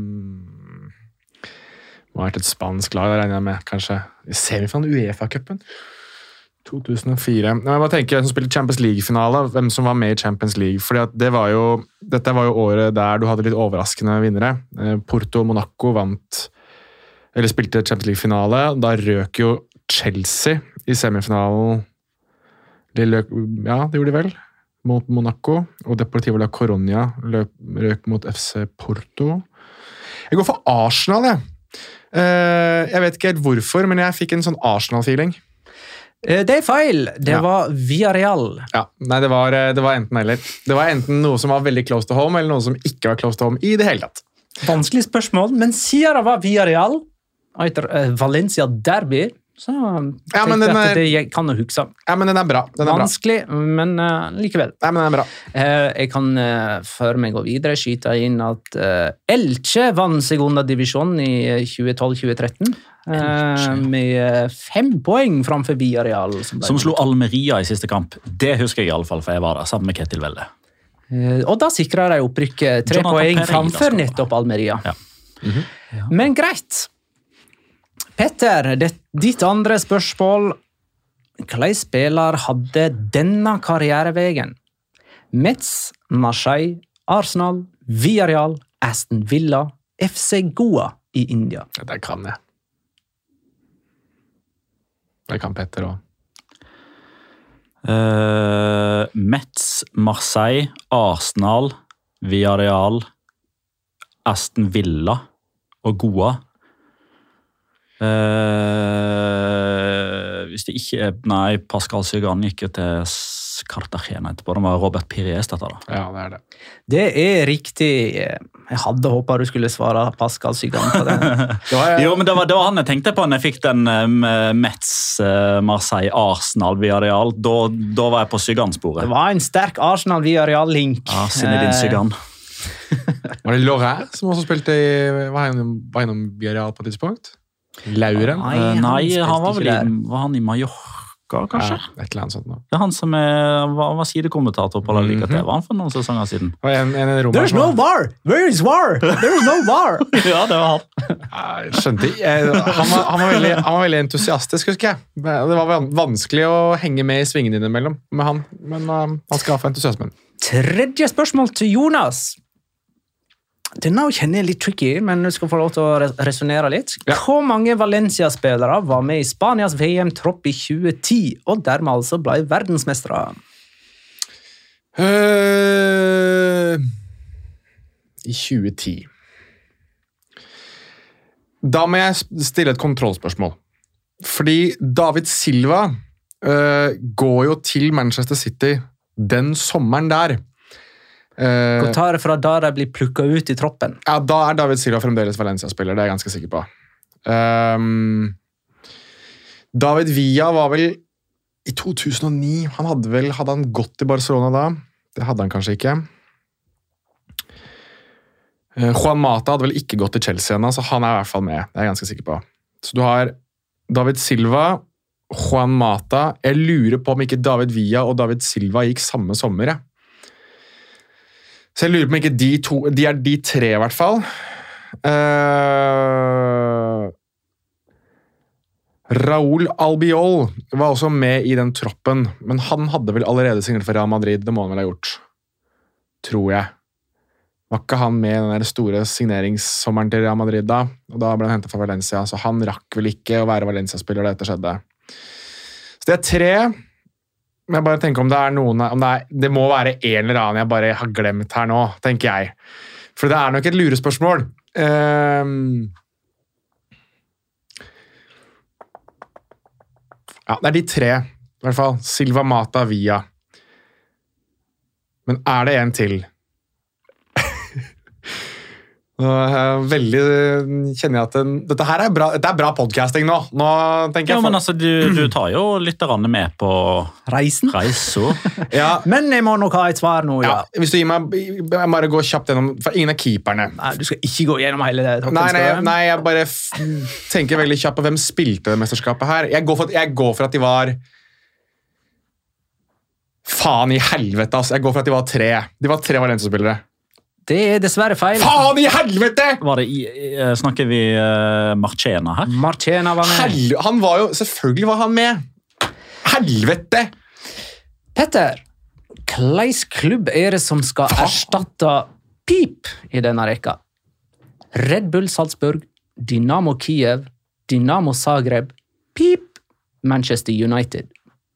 S3: må ha vært et spansk lag, regner jeg med, kanskje. I semifinalen UEFA-cupen. to tusen og fire. Jeg må tenke hvem som spilte Champions League-finale, hvem som var med i Champions League. Fordi at det var jo, dette var jo året der du hadde litt overraskende vinnere. Porto og Monaco vant, eller spilte Champions League-finale. Da røk jo Chelsea i semifinalen. De løk, ja, det gjorde de vel. Mot Monaco, og Deportivo La Coruña løp, røk mot F C Porto. Jeg går for Arsenal, jeg. Uh, jeg vet ikke helt hvorfor, men jeg fikk en sånn Arsenal-feeling.
S1: Det er feil. Det ja. var Villarreal.
S3: Ja, nei, det var, det var enten eller. Det var enten noe som var veldig close to home, eller noe som ikke var close to home i det hele tatt.
S1: Vanskelig spørsmål, men siden det var Villarreal, etter uh, Valencia Derby, så
S3: ja, men den er,
S1: det kan jeg huske.
S3: Ja, men den er bra. Den er
S1: Vanskelig,
S3: bra.
S1: men uh, likevel.
S3: Ja, men den er bra.
S1: Uh, jeg kan, uh, før vi går videre, skyte inn at uh, Elche vant segunda divisjon i tjue tolv tjue tretten. Uh, med fem poeng framfor Villarreal. Som,
S4: som slo Almeria i siste kamp. Det husker jeg i alle fall, for jeg var der sammen med Ketil Welle.
S1: Uh, og da sikret de opprykket tre
S4: Jonathan
S1: poeng
S4: Pereira
S1: framfor nettopp Almeria.
S4: Ja.
S3: Mm-hmm.
S1: Ja. Men greit. Petter, det, ditt andre spørsmål. Hvilken spiller hadde denne karrierevegen? Metz, Marseille, Arsenal, Villarreal, Aston Villa, F C Goa i India.
S3: Ja, det kan jeg. Det kan Petter også.
S4: Uh, Metz, Marseille, Arsenal, Villarreal, Aston Villa og Goa. Uh, hvis det ikke er... Nei, Pascal Sagan gikk jo til Cartagena etterpå. Det var Robert Pires dette da.
S3: Ja, det er det.
S1: Det er riktig. Jeg hadde håpet du skulle svare Pascal Sagan på det.
S3: det var,
S4: jo, men det var, det var han jeg tenkte på når jeg fikk den um, Metz, uh, Marseille, Arsenal, Villarreal. Da, da var jeg på Sagan-sporet.
S1: Det var en sterk Arsenal-Villarreal-link.
S4: Ja, Zinedine Sagan.
S3: Var det Laurent som også spilte i... Var han innom Villarreal på et tidspunkt? Lauren?
S4: Nei, han, Nei, han var vel i, var han i Mallorca, kanskje?
S3: Ja, et eller annet sånt nå.
S4: Det er han som er, var, var sidekommentator på La Liga T V. Var han for noen sesonger siden?
S3: En, en, en
S1: There's no var! Where is war? There is no war!
S4: Ja, det var han.
S3: Jeg skjønte ikke. Han, var, han, var veldig, han var veldig entusiastisk, husker jeg. Det var vanskelig å henge med i svingene innimellom med han, men uh, han skal få entusiasmen.
S1: Tredje spørsmål til Jonas. Denne kjenner jeg litt tricky, men du skal få lov til å resonere litt. Ja. Hvor mange Valencia-spillere var med i Spanias V M-tropp i tjue ti, og dermed altså ble verdensmestere?
S3: Uh, I tjue ti. Da må jeg stille et kontrollspørsmål. Fordi David Silva uh, går jo til Manchester City den sommeren der.
S1: Hva tar det fra da de blir plukket ut i troppen?
S3: Ja, da er David Silva fremdeles Valencia-spiller, det er jeg ganske sikker på. Um, David Villa var vel i to tusen og ni, han hadde vel, hadde han gått til Barcelona da? Det hadde han kanskje ikke. Uh, Juan Mata hadde vel ikke gått til Chelsea ennå, så han er i hvert fall med, det er jeg ganske sikker på. Så du har David Silva, Juan Mata, jeg lurer på om ikke David Villa og David Silva gikk samme sommer, jeg. Så jeg lurer på om ikke de to, de er de tre i hvert fall. Uh, Raúl Albiol var også med i den troppen, men han hadde vel allerede signert for Real Madrid, det må han vel ha gjort. Tror jeg. Var ikke han med i den der store signeringssommeren til Real Madrid da, og da ble han hentet fra Valencia, så han rakk vel ikke å være Valencia-spiller da dette skjedde. Så det er tre... Men jeg bare tenker om det er noen, om det, er, det må være en eller annen jeg bare har glemt her nå, tenker jeg. For det er nok et lurespørsmål. Um, ja, det er de tre, i hvert fall. Silva, Mata, Villa. Men er det en til? Uh, veldig kjenner jeg at den, dette her er bra, dette er bra podcasting nå. Nå tenker
S4: Ja,
S3: jeg
S4: men altså, du, du tar jo lytterne med på
S1: Reisen.
S4: reisa.
S3: ja,
S1: Men jeg må nok ha et svar nå, ja.
S3: ja, Hvis du gir meg jeg må bare gå kjapt gjennom, for ingen av keeperne.
S1: Nei, du skal ikke gå gjennom hele det.
S3: Nei, nei, nei, jeg bare f tenker veldig kjapt på hvem spilte det mesterskapet her. Jeg går for, jeg går for at de var faen i helvete, altså. Jeg går for at de var tre. De var tre Valencia-spillere.
S1: Det er dessverre feil.
S3: Faen i helvete!
S4: Var det, i- snakker vi uh, Marchena her?
S1: Marchena var med.
S3: Hel han var jo, selvfølgelig var han med. Helvete!
S1: Petter, hvilken klubb er det som skal erstatte Pip i denne rekka? Red Bull Salzburg, Dynamo Kiev, Dynamo Zagreb, Pip, Manchester United.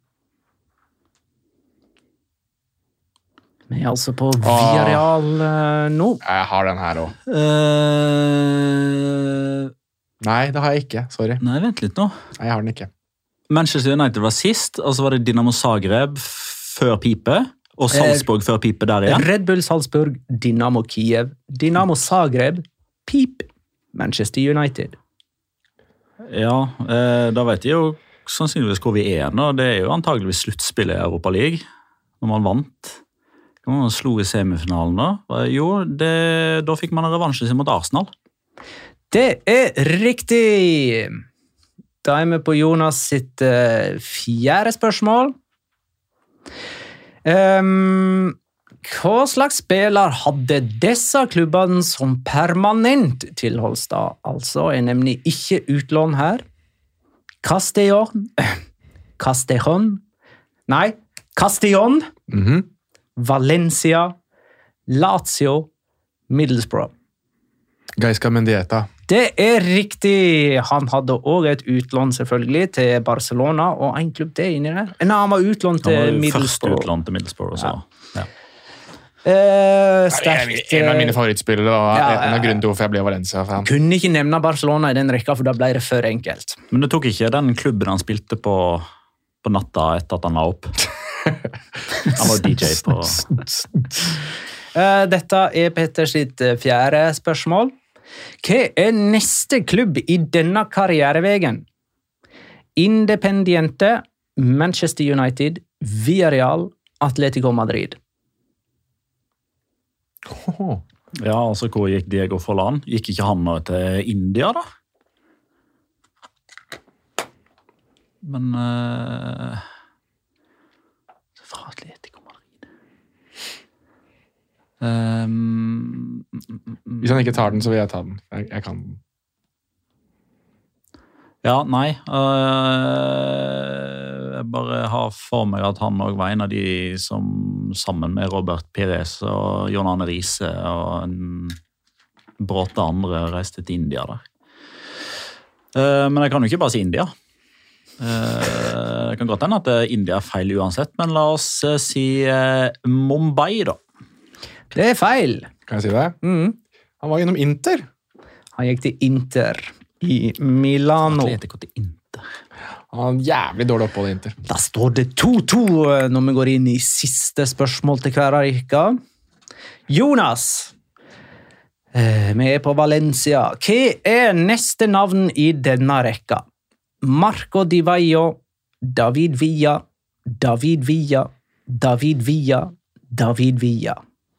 S1: Vi er altså på Villarreal uh, nå.
S3: Jeg har den her også.
S4: Uh,
S3: Nei, det har jeg ikke. Sorry.
S4: nei, vent litt nå.
S3: Nei, jeg har den ikke.
S4: Manchester United var sist, og så var det Dynamo Zagreb før Pipe, og Salzburg før Pipe der igjen.
S1: Red Bull Salzburg, Dynamo Kiev, Dynamo Zagreb, Pip, Manchester United.
S4: Ja, uh, da vet jeg jo sannsynligvis hvor vi er nå. Det er jo antageligvis sluttspillet i Europa League, når man vant. Man slo i semifinalen da. Jo, det, da fikk man en revansje mot Arsenal.
S1: Det er riktig! Da er vi på Jonas sitt uh, fjerde spørsmål. Um, hva slags spiller hadde disse klubbene som permanent tilholdsstad? Altså er nemlig ikke utlån her. Castellón Castellón Nei, Castellón
S3: Mhm.
S1: Valencia, Lazio, Middlesbrough.
S3: Gaisca Mendieta.
S1: Det er riktig! Han hadde også et utlån selvfølgelig til Barcelona, og en klubb til inni der. Nei, han var utlån
S4: Han
S1: til
S4: var jo første
S1: Middlesbrough.
S4: utlån til Middlesbrough også. Ja.
S1: Eh,
S3: En
S1: sterkt.
S3: en av mine favorittspillere, og
S1: Ja,
S3: en av
S1: ja,
S3: grunnen til hvorfor jeg ble Valencia-fan.
S1: Kunne ikke nevne Barcelona i den rekka, for da ble det for enkelt.
S4: Men det tok ikke den klubben han spilte på, på natta etter at han la opp. Han var D J på...
S1: Eh, Dette er Petter sitt eh, fjerde spørsmål. Hva er neste klubb i denne karrierevegen? Independiente, Manchester United, Villarreal, Atletico Madrid.
S3: Åh.
S4: Ja, altså hvor gikk Diego Forlan? Gikk ikke han nå til India da? Men... Uh, fra Atletico Madrid. Um,
S3: Hvis han ikke tar den, så vil jeg ta den. Jeg, jeg kan den.
S4: Ja, nei. Uh, jeg bare har for meg at han også var en av de som sammen med Robert Pires og John Arne Riise og en bråte andre reiste til India der. Uh, men jeg kan jo ikke bare si India. Uh, det kan godt hende at India er feil uansett, men la oss uh, si uh, Mumbai da.
S1: Det er feil.
S3: Kan jeg si det?
S1: Mm.
S3: Han var gjennom Inter.
S1: Han gikk til Inter i Milano.
S4: Atletico til Inter.
S3: Han har en jævlig dårlig opphold i Inter.
S1: Da står det to to når vi går inn i siste spørsmål til hver rekka. Jonas, eh, vi er på Valencia. Hva er neste navn i denne rekka? Marco Di Vaio, David Villa, David Villa, David Villa, David Villa.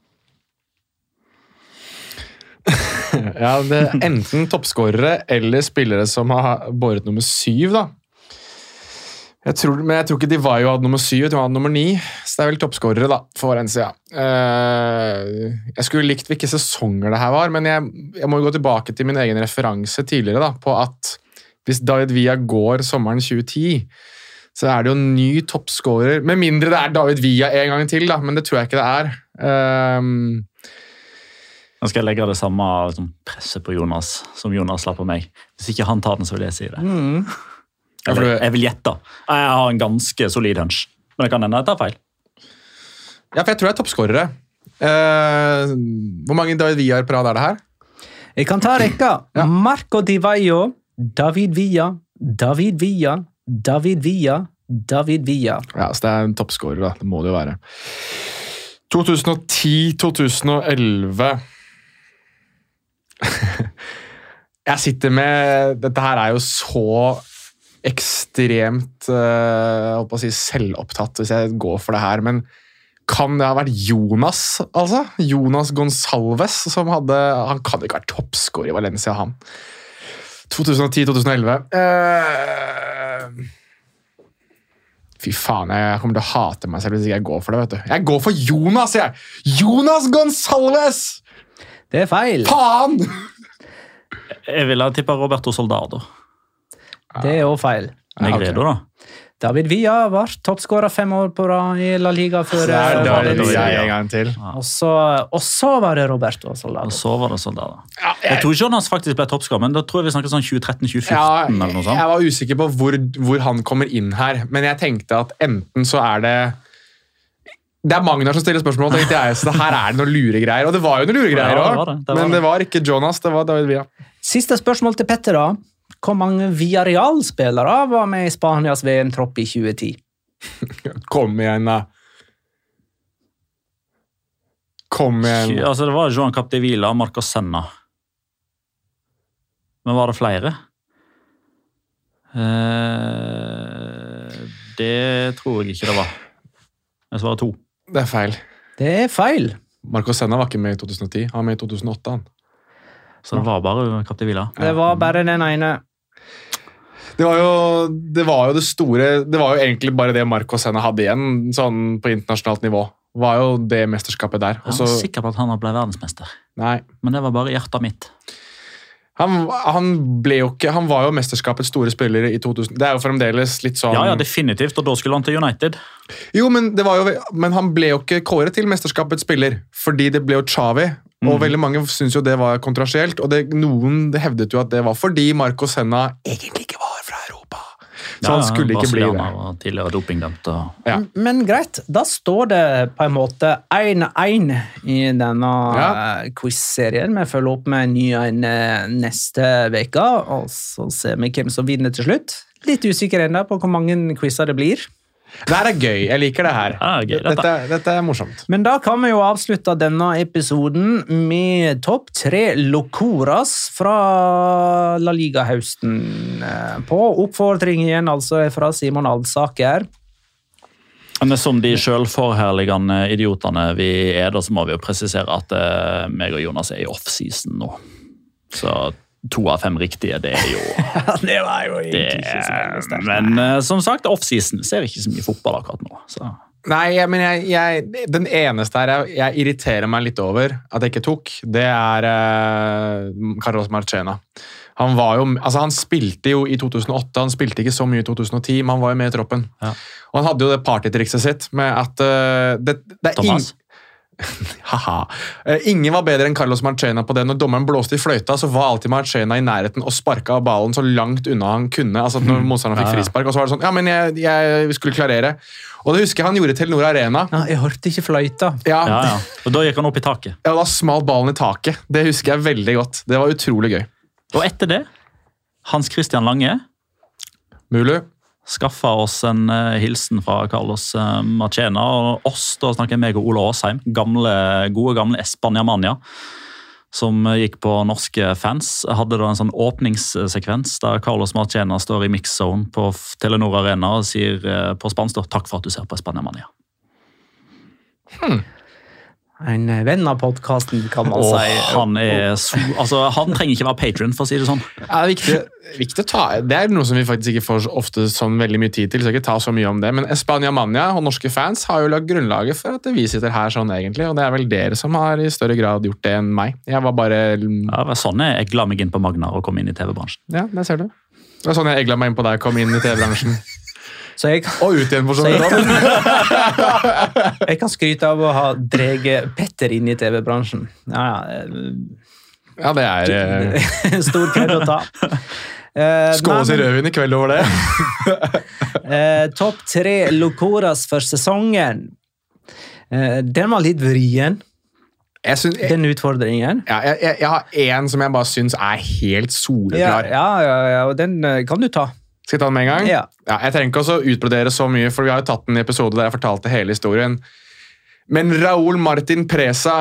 S3: Ja, det er enten toppskårere eller spillere som har båret nummer syv, da. Jeg tror, men jeg tror ikke de var jo hadde nummer syv, jeg tror de hadde nummer ni. Så det er vel toppskårere da, for Valencia. Uh, jeg skulle likt hvilke sesonger det her var, men jeg, jeg må jo gå tilbake til min egen referanse tidligere da, på at hvis David Villa går sommeren tjue ti, så er det jo en ny toppskårer, med mindre det er David Villa en gang til, da, men det tror jeg ikke det er. Uh,
S4: Nå skal jeg legge det samme liksom, presset på Jonas som Jonas la på meg. Hvis ikke han tar den, så vil jeg si det.
S1: Mm.
S4: Eller, jeg vil gjette. Jeg har en ganske solid hunch. Men det kan hende jeg tar feil.
S3: Ja, for jeg tror jeg er toppskårere. Uh, hvor mange David Villa på rad er det her?
S1: Jeg kan ta rekka.
S3: Ja.
S1: Marco Di Vaio, David Villa, David Villa, David Villa, David Villa.
S3: Ja, så det er en toppskårer da. Det må det jo være. to tusen og ti til to tusen og elleve. Jeg sitter med... Dette her er jo så ekstremt uh, holdt på å si selvopptatt hvis jeg går for det her, men kan det ha vært Jonas, altså? Jonas Gonsalves, som hadde... Han kan ikke være toppscorer i Valencia, han. tjue ti til elleve. Uh, fy faen, jeg kommer til å hate meg selv hvis jeg går for det, vet du. Jeg går for Jonas, jeg! Jonas Gonsalves!
S1: Det er feil.
S3: Faen!
S4: Jeg ville ha tippet Roberto Soldado.
S1: Det er jo feil.
S4: Negredo, da.
S1: David Villa var toppskårer fem år på rad i La Liga før
S3: Så er
S1: uh,
S3: det Villa en gang til.
S1: og, så, og så var det Roberto Soldado.
S4: Og så var det Soldado.
S3: Ja,
S4: Jeg
S3: jeg,
S4: tror Jonas faktisk ble toppskårer, men da tror jeg vi snakker sånn tjue tretten tjue
S3: ja,
S4: fjorten eller noe sånt.
S3: jeg var usikker på hvor, hvor han kommer inn her, men jeg tenkte at enten så er det Det er Magnar som stiller spørsmål, tenkte jeg, så her er det noen luregreier. Og det var jo noen luregreier
S4: Ja, det
S3: også,
S4: var det, det var
S3: men
S4: det.
S3: det var ikke Jonas, det var David Villa.
S1: Siste spørsmål til Petter da. Hvor mange Villarreal-spillere var med i Spanias V M-tropp i tjue ti?
S3: Kom igjen, da. Kom igjen.
S4: Altså, det var Joan Capdevila og Marcos Senna. Men var det flere? Eh, det tror jeg ikke det var. Jeg svarer to.
S3: Det er feil.
S1: Det er feil.
S3: Marco Senna var ikke med i to tusen og ti, han var med i to tusen og åtte. Han.
S4: Så det var bare Capdevila.
S1: Det var bare den ene.
S3: Det var, jo, det var jo det store Det var jo egentlig bare det Marco Senna hadde igjen sånn på internasjonalt nivå. Var jo det mesterskapet der.
S4: Jeg
S3: Også,
S4: var sikker på at han ble verdensmester.
S3: nei,
S4: Men det var bare hjertet mitt.
S3: han, han ble jo ikke Han var jo mesterskapets store spiller i to tusen. Det er jo fremdeles litt sånn
S4: Ja, ja, definitivt, og da skulle han til United.
S3: Jo, men, det var jo, men han ble jo ikke kåret til mesterskapets spiller, fordi det ble jo Xavi. Og
S4: Mm.
S3: veldig mange syntes jo det var kontroversielt, og det, noen hevdet jo at det var fordi Marco Senna egentlig ikke var fra Europa. Så han skulle ikke bli det.
S4: Brasilianer og tidligere dopingdømt. Og...
S3: Ja.
S1: Men greit, da står det på en måte én én i denne
S3: Ja.
S1: eh, quiz-serien. Vi følger opp med en ny en eh, neste uke, og så ser vi hvem som vinner til slutt. Litt usikker ennå på hvor mange quizer det blir.
S3: Det her er gøy. Jeg liker det her.
S4: Ja, gøy, dette.
S3: dette, dette er morsomt.
S1: Men da kan vi jo avslutte denne episoden med topp tre locoras fra La Liga-høsten. eh, På oppfordring igjen altså fra Simon Alsaker.
S4: Men som de selvforherligende idiotene vi er, da, så må vi jo presisere at eh, meg og Jonas er i off-season nå. Så to av fem riktige, det er jo
S1: Det var jo
S4: det,
S1: egentlig ikke så veldig sterkt.
S4: Men eh, som sagt, off-season ser ikke så mye fotball akkurat nå. Så.
S3: Nei, jeg, men jeg, jeg, den eneste her jeg, jeg irriterer meg litt over at jeg ikke tok, det er eh, Carlos Marchena. Han, var jo, altså han spilte jo i to tusen og åtte, han spilte ikke så mye i to tusen og ti, men han var jo med i troppen.
S4: Ja.
S3: Og han hadde jo det partytrikset sitt med at eh, det, det er
S4: Thomas?
S3: Haha. Eh, Ingen var bedre enn Carlos Marchena på det. Når dommeren blåste i fløyta, så var alltid Marchena i nærheten og sparka av ballen så langt unna han kunne. Altså når motstanderen fikk
S4: Ja, ja.
S3: frispark, og så var det sånn, ja, men jeg, jeg skulle klarere. Og det husker jeg han gjorde til Nord Arena.
S1: Ja, jeg hørte ikke fløyta.
S3: Ja,
S4: Ja, ja. Og da gikk han opp i taket.
S3: ja, da smalt ballen i taket. Det husker jeg veldig godt. Det var utrolig gøy.
S4: Og etter det, Hans Christian Lange
S3: Mulu?
S4: skaffa oss en uh, hilsen fra Carlos uh, Marchena, og oss, da snakker jeg meg og Ole Åsheim, gamle, gode gamle Espanja Mania, som uh, gikk på norske fans, hadde da en sånn åpningssekvens der Carlos Marchena står i mix-zone på Telenor Arena og sier uh, på spansk, takk for at du ser på Espanja Mania.
S3: Hmm.
S1: En venn av podcasten, kan man
S4: Og
S1: si.
S4: han er so, altså, han trenger ikke være patron, for å si det sånn.
S3: Ja, det, er viktig, viktig å ta. Det er noe som vi faktisk ikke får ofte sånn veldig mye tid til, så jeg ikke ta så mye om det. Men Espanja Mania og norske fans har jo lagt grunnlaget for at vi sitter her sånn egentlig, og det er vel dere som har i større grad gjort det enn meg. Jeg var bare...
S4: Ja, det var sånn jeg egla meg inn på Magnar og kom inn i T V-bransjen.
S3: Ja, der ser du. Det var sånn jeg egla meg inn på deg, kom inn i T V-bransjen.
S1: Så jeg,
S3: Og ut igjen for
S1: så
S3: sånn.
S1: jeg, jeg kan skryte av å ha dreget Petter inn i T V-bransjen. Ja, ja.
S3: Ja, det er... eh,
S1: Stor kred å ta. Eh,
S3: Skål oss i
S1: nei, men,
S3: rødvin i kveld over det.
S1: eh, Topp tre locoras for sesongen. Eh, den var litt vrien,
S3: Jeg, synes, jeg,
S1: den utfordringen.
S3: ja, jeg, jeg, jeg har en som jeg bare synes er helt
S1: Ja,
S3: soleklar.
S1: ja, ja, ja, og den eh, kan du ta.
S3: Skal jeg ta den med en gang?
S1: Ja.
S3: Jeg trenger ikke også utbrodere så mye, for vi har jo tatt den i episode der jeg fortalte hele historien. Men Raúl Martin Presa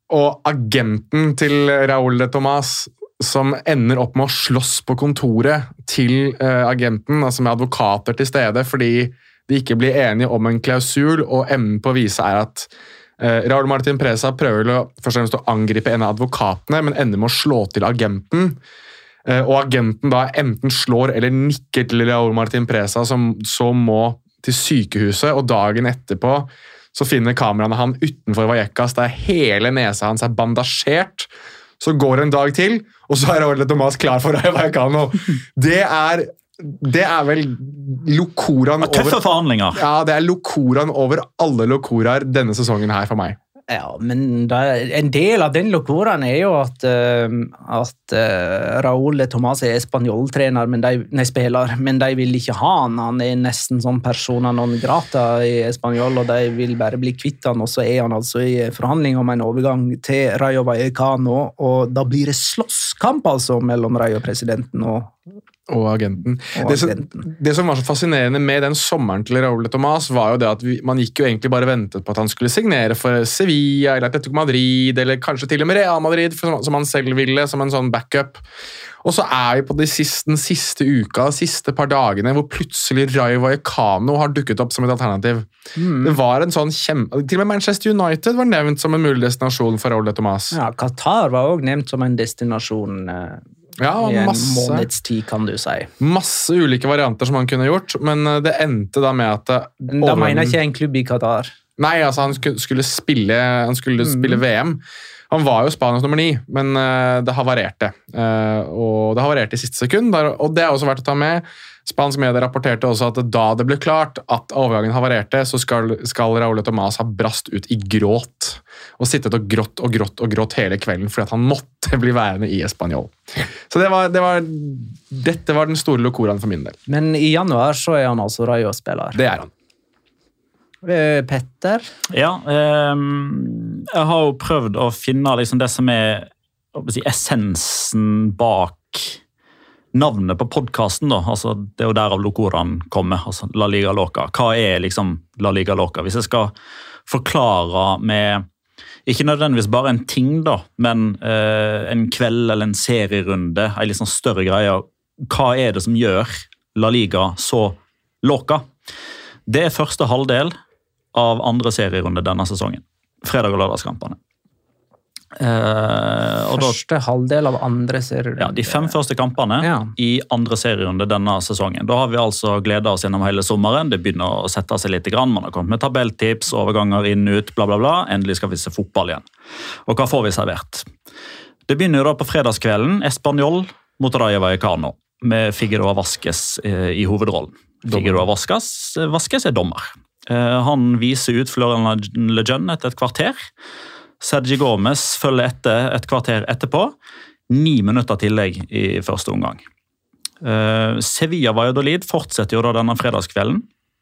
S3: og agenten til Raúl de Tomàs, som ender opp med å slåss på kontoret til uh, agenten, altså med advokater til stede, fordi de ikke blir enige om en klausul, og emnen på vise er at uh, Raúl Martín Presa prøver å, først og fremst å angripe en av advokatene, men ender med å slå til agenten, uh, og agenten da enten slår eller nikker til Raúl Martín Presa, som så må til sykehuset, og dagen etterpå så finner kameraene han utenfor Vallecas, der hele nesa hans er bandasjert. Så går en dag til, og så er Raúl de Tomàs klar for Rayo Vallecano. Det er, det er vel lokoraen over...
S4: Tøffe forhandlinger.
S3: Ja, det er lokoraen over alle lokoraer denne sesongen her for meg.
S1: Ja, men det, en del av den lokoraen er jo at, uh, at uh, Raúl de Tomàs er spanjoltrener, men de, nei, spiller, men de vil ikke ha han. Han er nesten sånn persona non grata i Spanjol, og de vil bare bli kvitt han, og så er han altså i forhandling om en overgang til Rayo Vallecano, og da blir det slåsskamp altså mellom Rayo-presidenten og
S3: Og agenten.
S1: Og
S3: det, som,
S1: agenten.
S3: det som var så fascinerende med den sommeren til Raúl de Tomàs, var jo det at vi, man gikk jo egentlig bare ventet på at han skulle signere for Sevilla, eller Atletico Madrid, eller kanskje til og med Real Madrid, for, som han selv ville, som en sånn backup. Og så er vi på de siste, den siste uka, de siste par dagene, hvor plutselig Rayo Vallecano har dukket opp som et alternativ. Mm. Det var en sånn kjempe... Til og med Manchester United var nevnt som en mulig destinasjon for Raúl de Tomàs.
S1: Ja, Qatar var også nevnt som en destinasjon uh,
S3: ja,
S1: i en
S3: masse,
S1: måneds tid, kan du si.
S3: Masse ulike varianter som han kunne gjort, men det endte da med at... Det,
S1: da mener jeg ikke en klubb i Qatar.
S3: Nei, altså han skulle, skulle spille, han skulle mm. spille V M. Han var jo Spaniens nummer ni, men uh, det havarerte. Uh, og det havarerte i siste sekund, der, og det er også verdt å ta med. Spansk media rapporterte også at da det ble klart at overgangen havarerte, så skal, skal Raúl de Tomàs ha brast ut i gråt. Og sittet og grått og grått og grått hele kvelden, fordi at han måtte bli værende i Espanol. Så det var, det var, dette var den store lokoraen for min del.
S1: Men i januar så er han altså Rayo-spiller.
S3: Det er han.
S1: Petter?
S4: Ja, eh, jeg har jo prøvd å finne liksom det som er si, essensen bak navnet på podcasten da. Altså, det er jo der av lokoraen kommer, altså La Liga Loca. Hva er liksom La Liga Loca? Hvis jeg skal forklare med, ikke nødvendigvis bare en ting da, men eh, en kveld eller en serierunde, en litt sånn større greie, hva er det som gjør La Liga så Loca? Det er første halvdel av andre serierunde denne sesongen. Fredag- og lørdagskampene. Eh, og
S1: første da, halvdel av andre serierunde.
S4: Ja, de fem første kampene ja. I andre serierunde denne sesongen. Da har vi altså gledet oss gjennom hele sommeren. Det begynner å sette seg litt i grann. Man har kommet med tabelltips, overganger inn, ut, bla bla bla. Endelig skal vi se fotball igjen. Og hva får vi servert? Det begynner jo da på fredagskvelden. Espanol mot Rayo Vallecano med Figueroa Vázquez eh, i hovedrollen. Figueroa Vázquez, Vázquez er dommer. Uh, han viser ut Florian Lejeune etter et kvarter. Sergi Gómez følger etter et kvarter etterpå. Ni minutter tillegg i første omgang. Uh, Sevilla Valladolid fortsetter jo da denne fredagskvelden.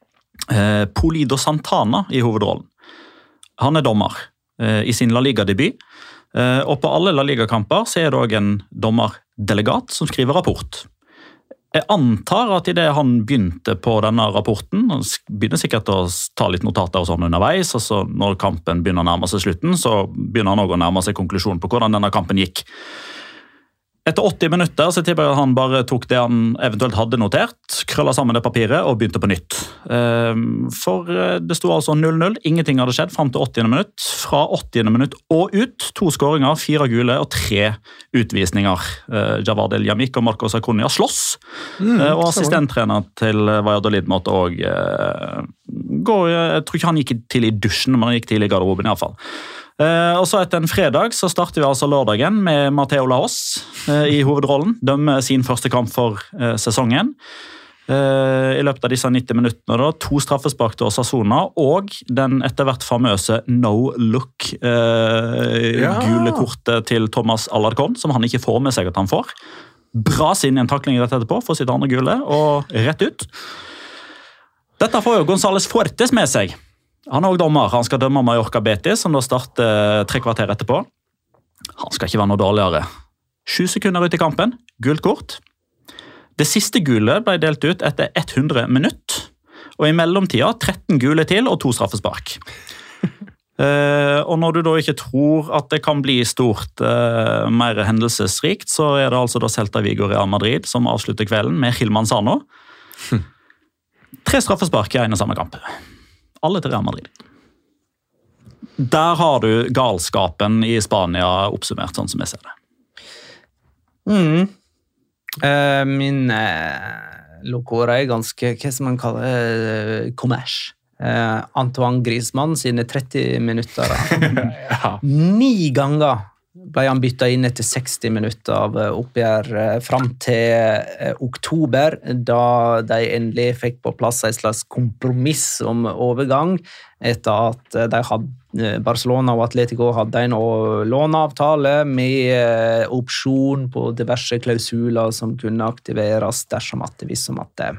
S4: Uh, Pulido Santana i hovedrollen. Han er dommer uh, i sin La Liga-debut. Uh, og på alle La Liga-kamper så er det også en dommerdelegat som skriver rapport. Jeg antar at i det han begynte på denne rapporten, han begynner sikkert å ta litt notater og sånn underveis, og så når kampen begynner å nærme seg slutten, så begynner han også å nærme seg konklusjonen på hvordan denne kampen gikk. Etter åtti minutter så tipper jeg at han bare tok det han eventuelt hadde notert, krøllet sammen det papiret og begynte på nytt. For det sto altså null null, ingenting hadde skjedd frem til åttiende minutt. Fra åttiende minutt og ut, to skåringer, fire gule og tre utvisninger. Javad El Yamik og Marcos Acuña slåss, mm, og assistenttrener til Valladolid måtte også gå, jeg tror ikke han gikk til i dusjen, men han gikk til i garderoben i hvert fall. Uh, og så etter en fredag så starter vi altså lørdagen med Mateo Laos uh, i hovedrollen. Dømmer sin første kamp for uh, sesongen. Uh, I løpet av disse nitti minuttene da, to straffespark til Osasuna og den etter hvert famøse no-look uh, ja. Gule kortet til Thomas Alarcón, som han ikke får med seg at han får. Bras inn i en takling rett etterpå for sitt andre gule, og rett ut. Dette får jo González Fuertes med seg. Han er også dommer. Han skal dømme Mallorca Betis, som da starter tre kvarter etterpå. Han skal ikke være noe dårligere. Sju sekunder ut i kampen, gult kort. Det siste gule ble delt ut etter hundre minutt, og i mellomtida tretten gule til og to straffespark. Uh, og når du da ikke tror at det kan bli stort, uh, mer hendelsesrikt, så er det altså da Celta Vigo Real Madrid som avslutter kvelden med Gil Manzano. Hm. Tre straffespark i en og samme kamp. Alle til Real Madrid. Der har du galskapen i Spania oppsummert, sånn som jeg ser det.
S1: Mm. Uh, min uh, lokora er ganske, hva som man kaller uh, kommers. Uh, Antoine Griezmann sine tretti minutter.
S3: ja.
S1: Ni ganger ble han byttet inn etter seksti minutter av oppgjør uh, frem til uh, oktober, da de endelig fikk på plass en slags kompromiss om overgang, etter at uh, de hadde, uh, Barcelona og Atletico hadde en låneavtale med uh, opsjon på diverse klausuler som kunne aktiveres dersom at det visste om at det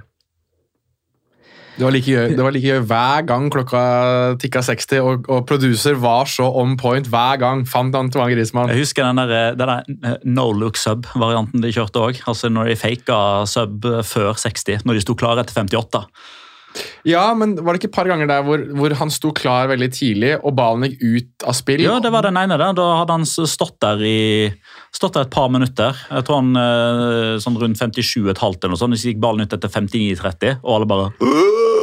S3: Det var like gøy, det var like gøy hver gang klokka tikka seksti, og, og producer var så on point hver gang. Fant Antoine Griezmann.
S4: Jeg husker den der, den der no-look-sub-varianten de kjørte også. Altså når de faket sub før seksti, når de sto klare etter femtiåtte.
S3: Ja, men var det ikke et par ganger der hvor, hvor han sto klar veldig tidlig, og ballen gikk ut av spill?
S4: Ja, det var den ene der. Da hadde han stått der i stått der et par minutter. Jeg tror han sånn rundt femtisju komma fem eller noe sånt. Så gikk ballen ut etter femtini tretti, og alle bare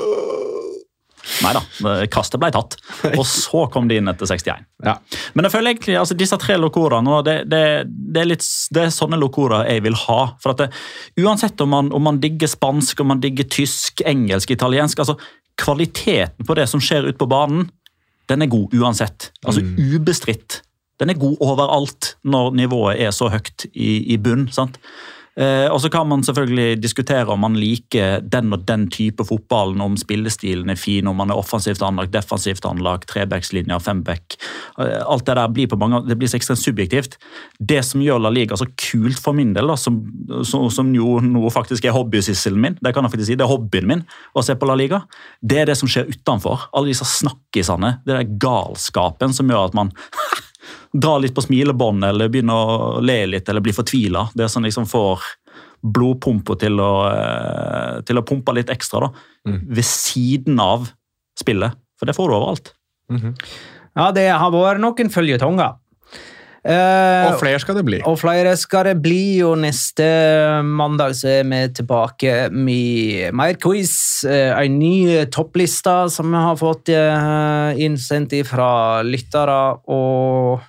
S4: Neida, kastet ble tatt. Og så kom de inn etter sekstien.
S3: Ja.
S4: Men jeg føler egentlig, altså disse tre lokorene, det, det, det, er litt, det er sånne lokorer jeg vil ha. For at det, uansett om man, om man digger spansk, om man digger tysk, engelsk, italiensk, altså kvaliteten på det som skjer ut på banen, den er god uansett. Altså mm. ubestridt. Den er god overalt når nivået er så høyt i, i bunn, sant? Eh, og så kan man selvfølgelig diskutere om man liker den og den type fotballen, om spillestilen er fin, om man er offensivt anlagt, defensivt anlagt, trebackslinjer, femback. Eh, alt det der blir på mange, det blir så ekstremt subjektivt. Det som gjør La Liga så kult for min del, da, som, som, som jo nå faktisk er hobbysysselen min, det kan jeg faktisk si, det er hobbyen min å se på La Liga, det er det som skjer utenfor. Alle disse snakkisene, det er galskapen som gjør at man dra litt på smilebånd, eller begynne å le litt, eller bli fortvilet. Det som liksom får blodpumpa til å, til å pumpe litt ekstra, da. Mm. Ved siden av spillet. For det får du overalt.
S3: Mm-hmm.
S1: Ja, det har vært noen følgetonger. Uh,
S3: og flere skal det bli.
S1: Og flere skal det bli, og neste mandag så er vi tilbake med mer quiz. Uh, en ny toppliste som vi har fått uh, innsendt fra lyttere, og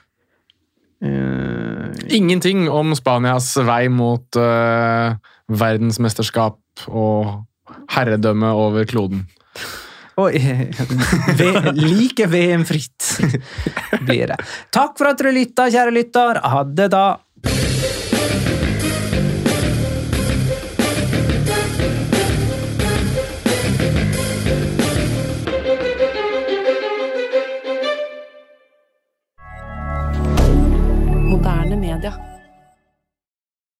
S1: uh,
S3: ingenting om Spanias vei mot uh, verdensmesterskap og herredømme over kloden.
S1: Oi, like V M-fritt blir det. Takk for at du lyttet, kjære lytter. Ha det da.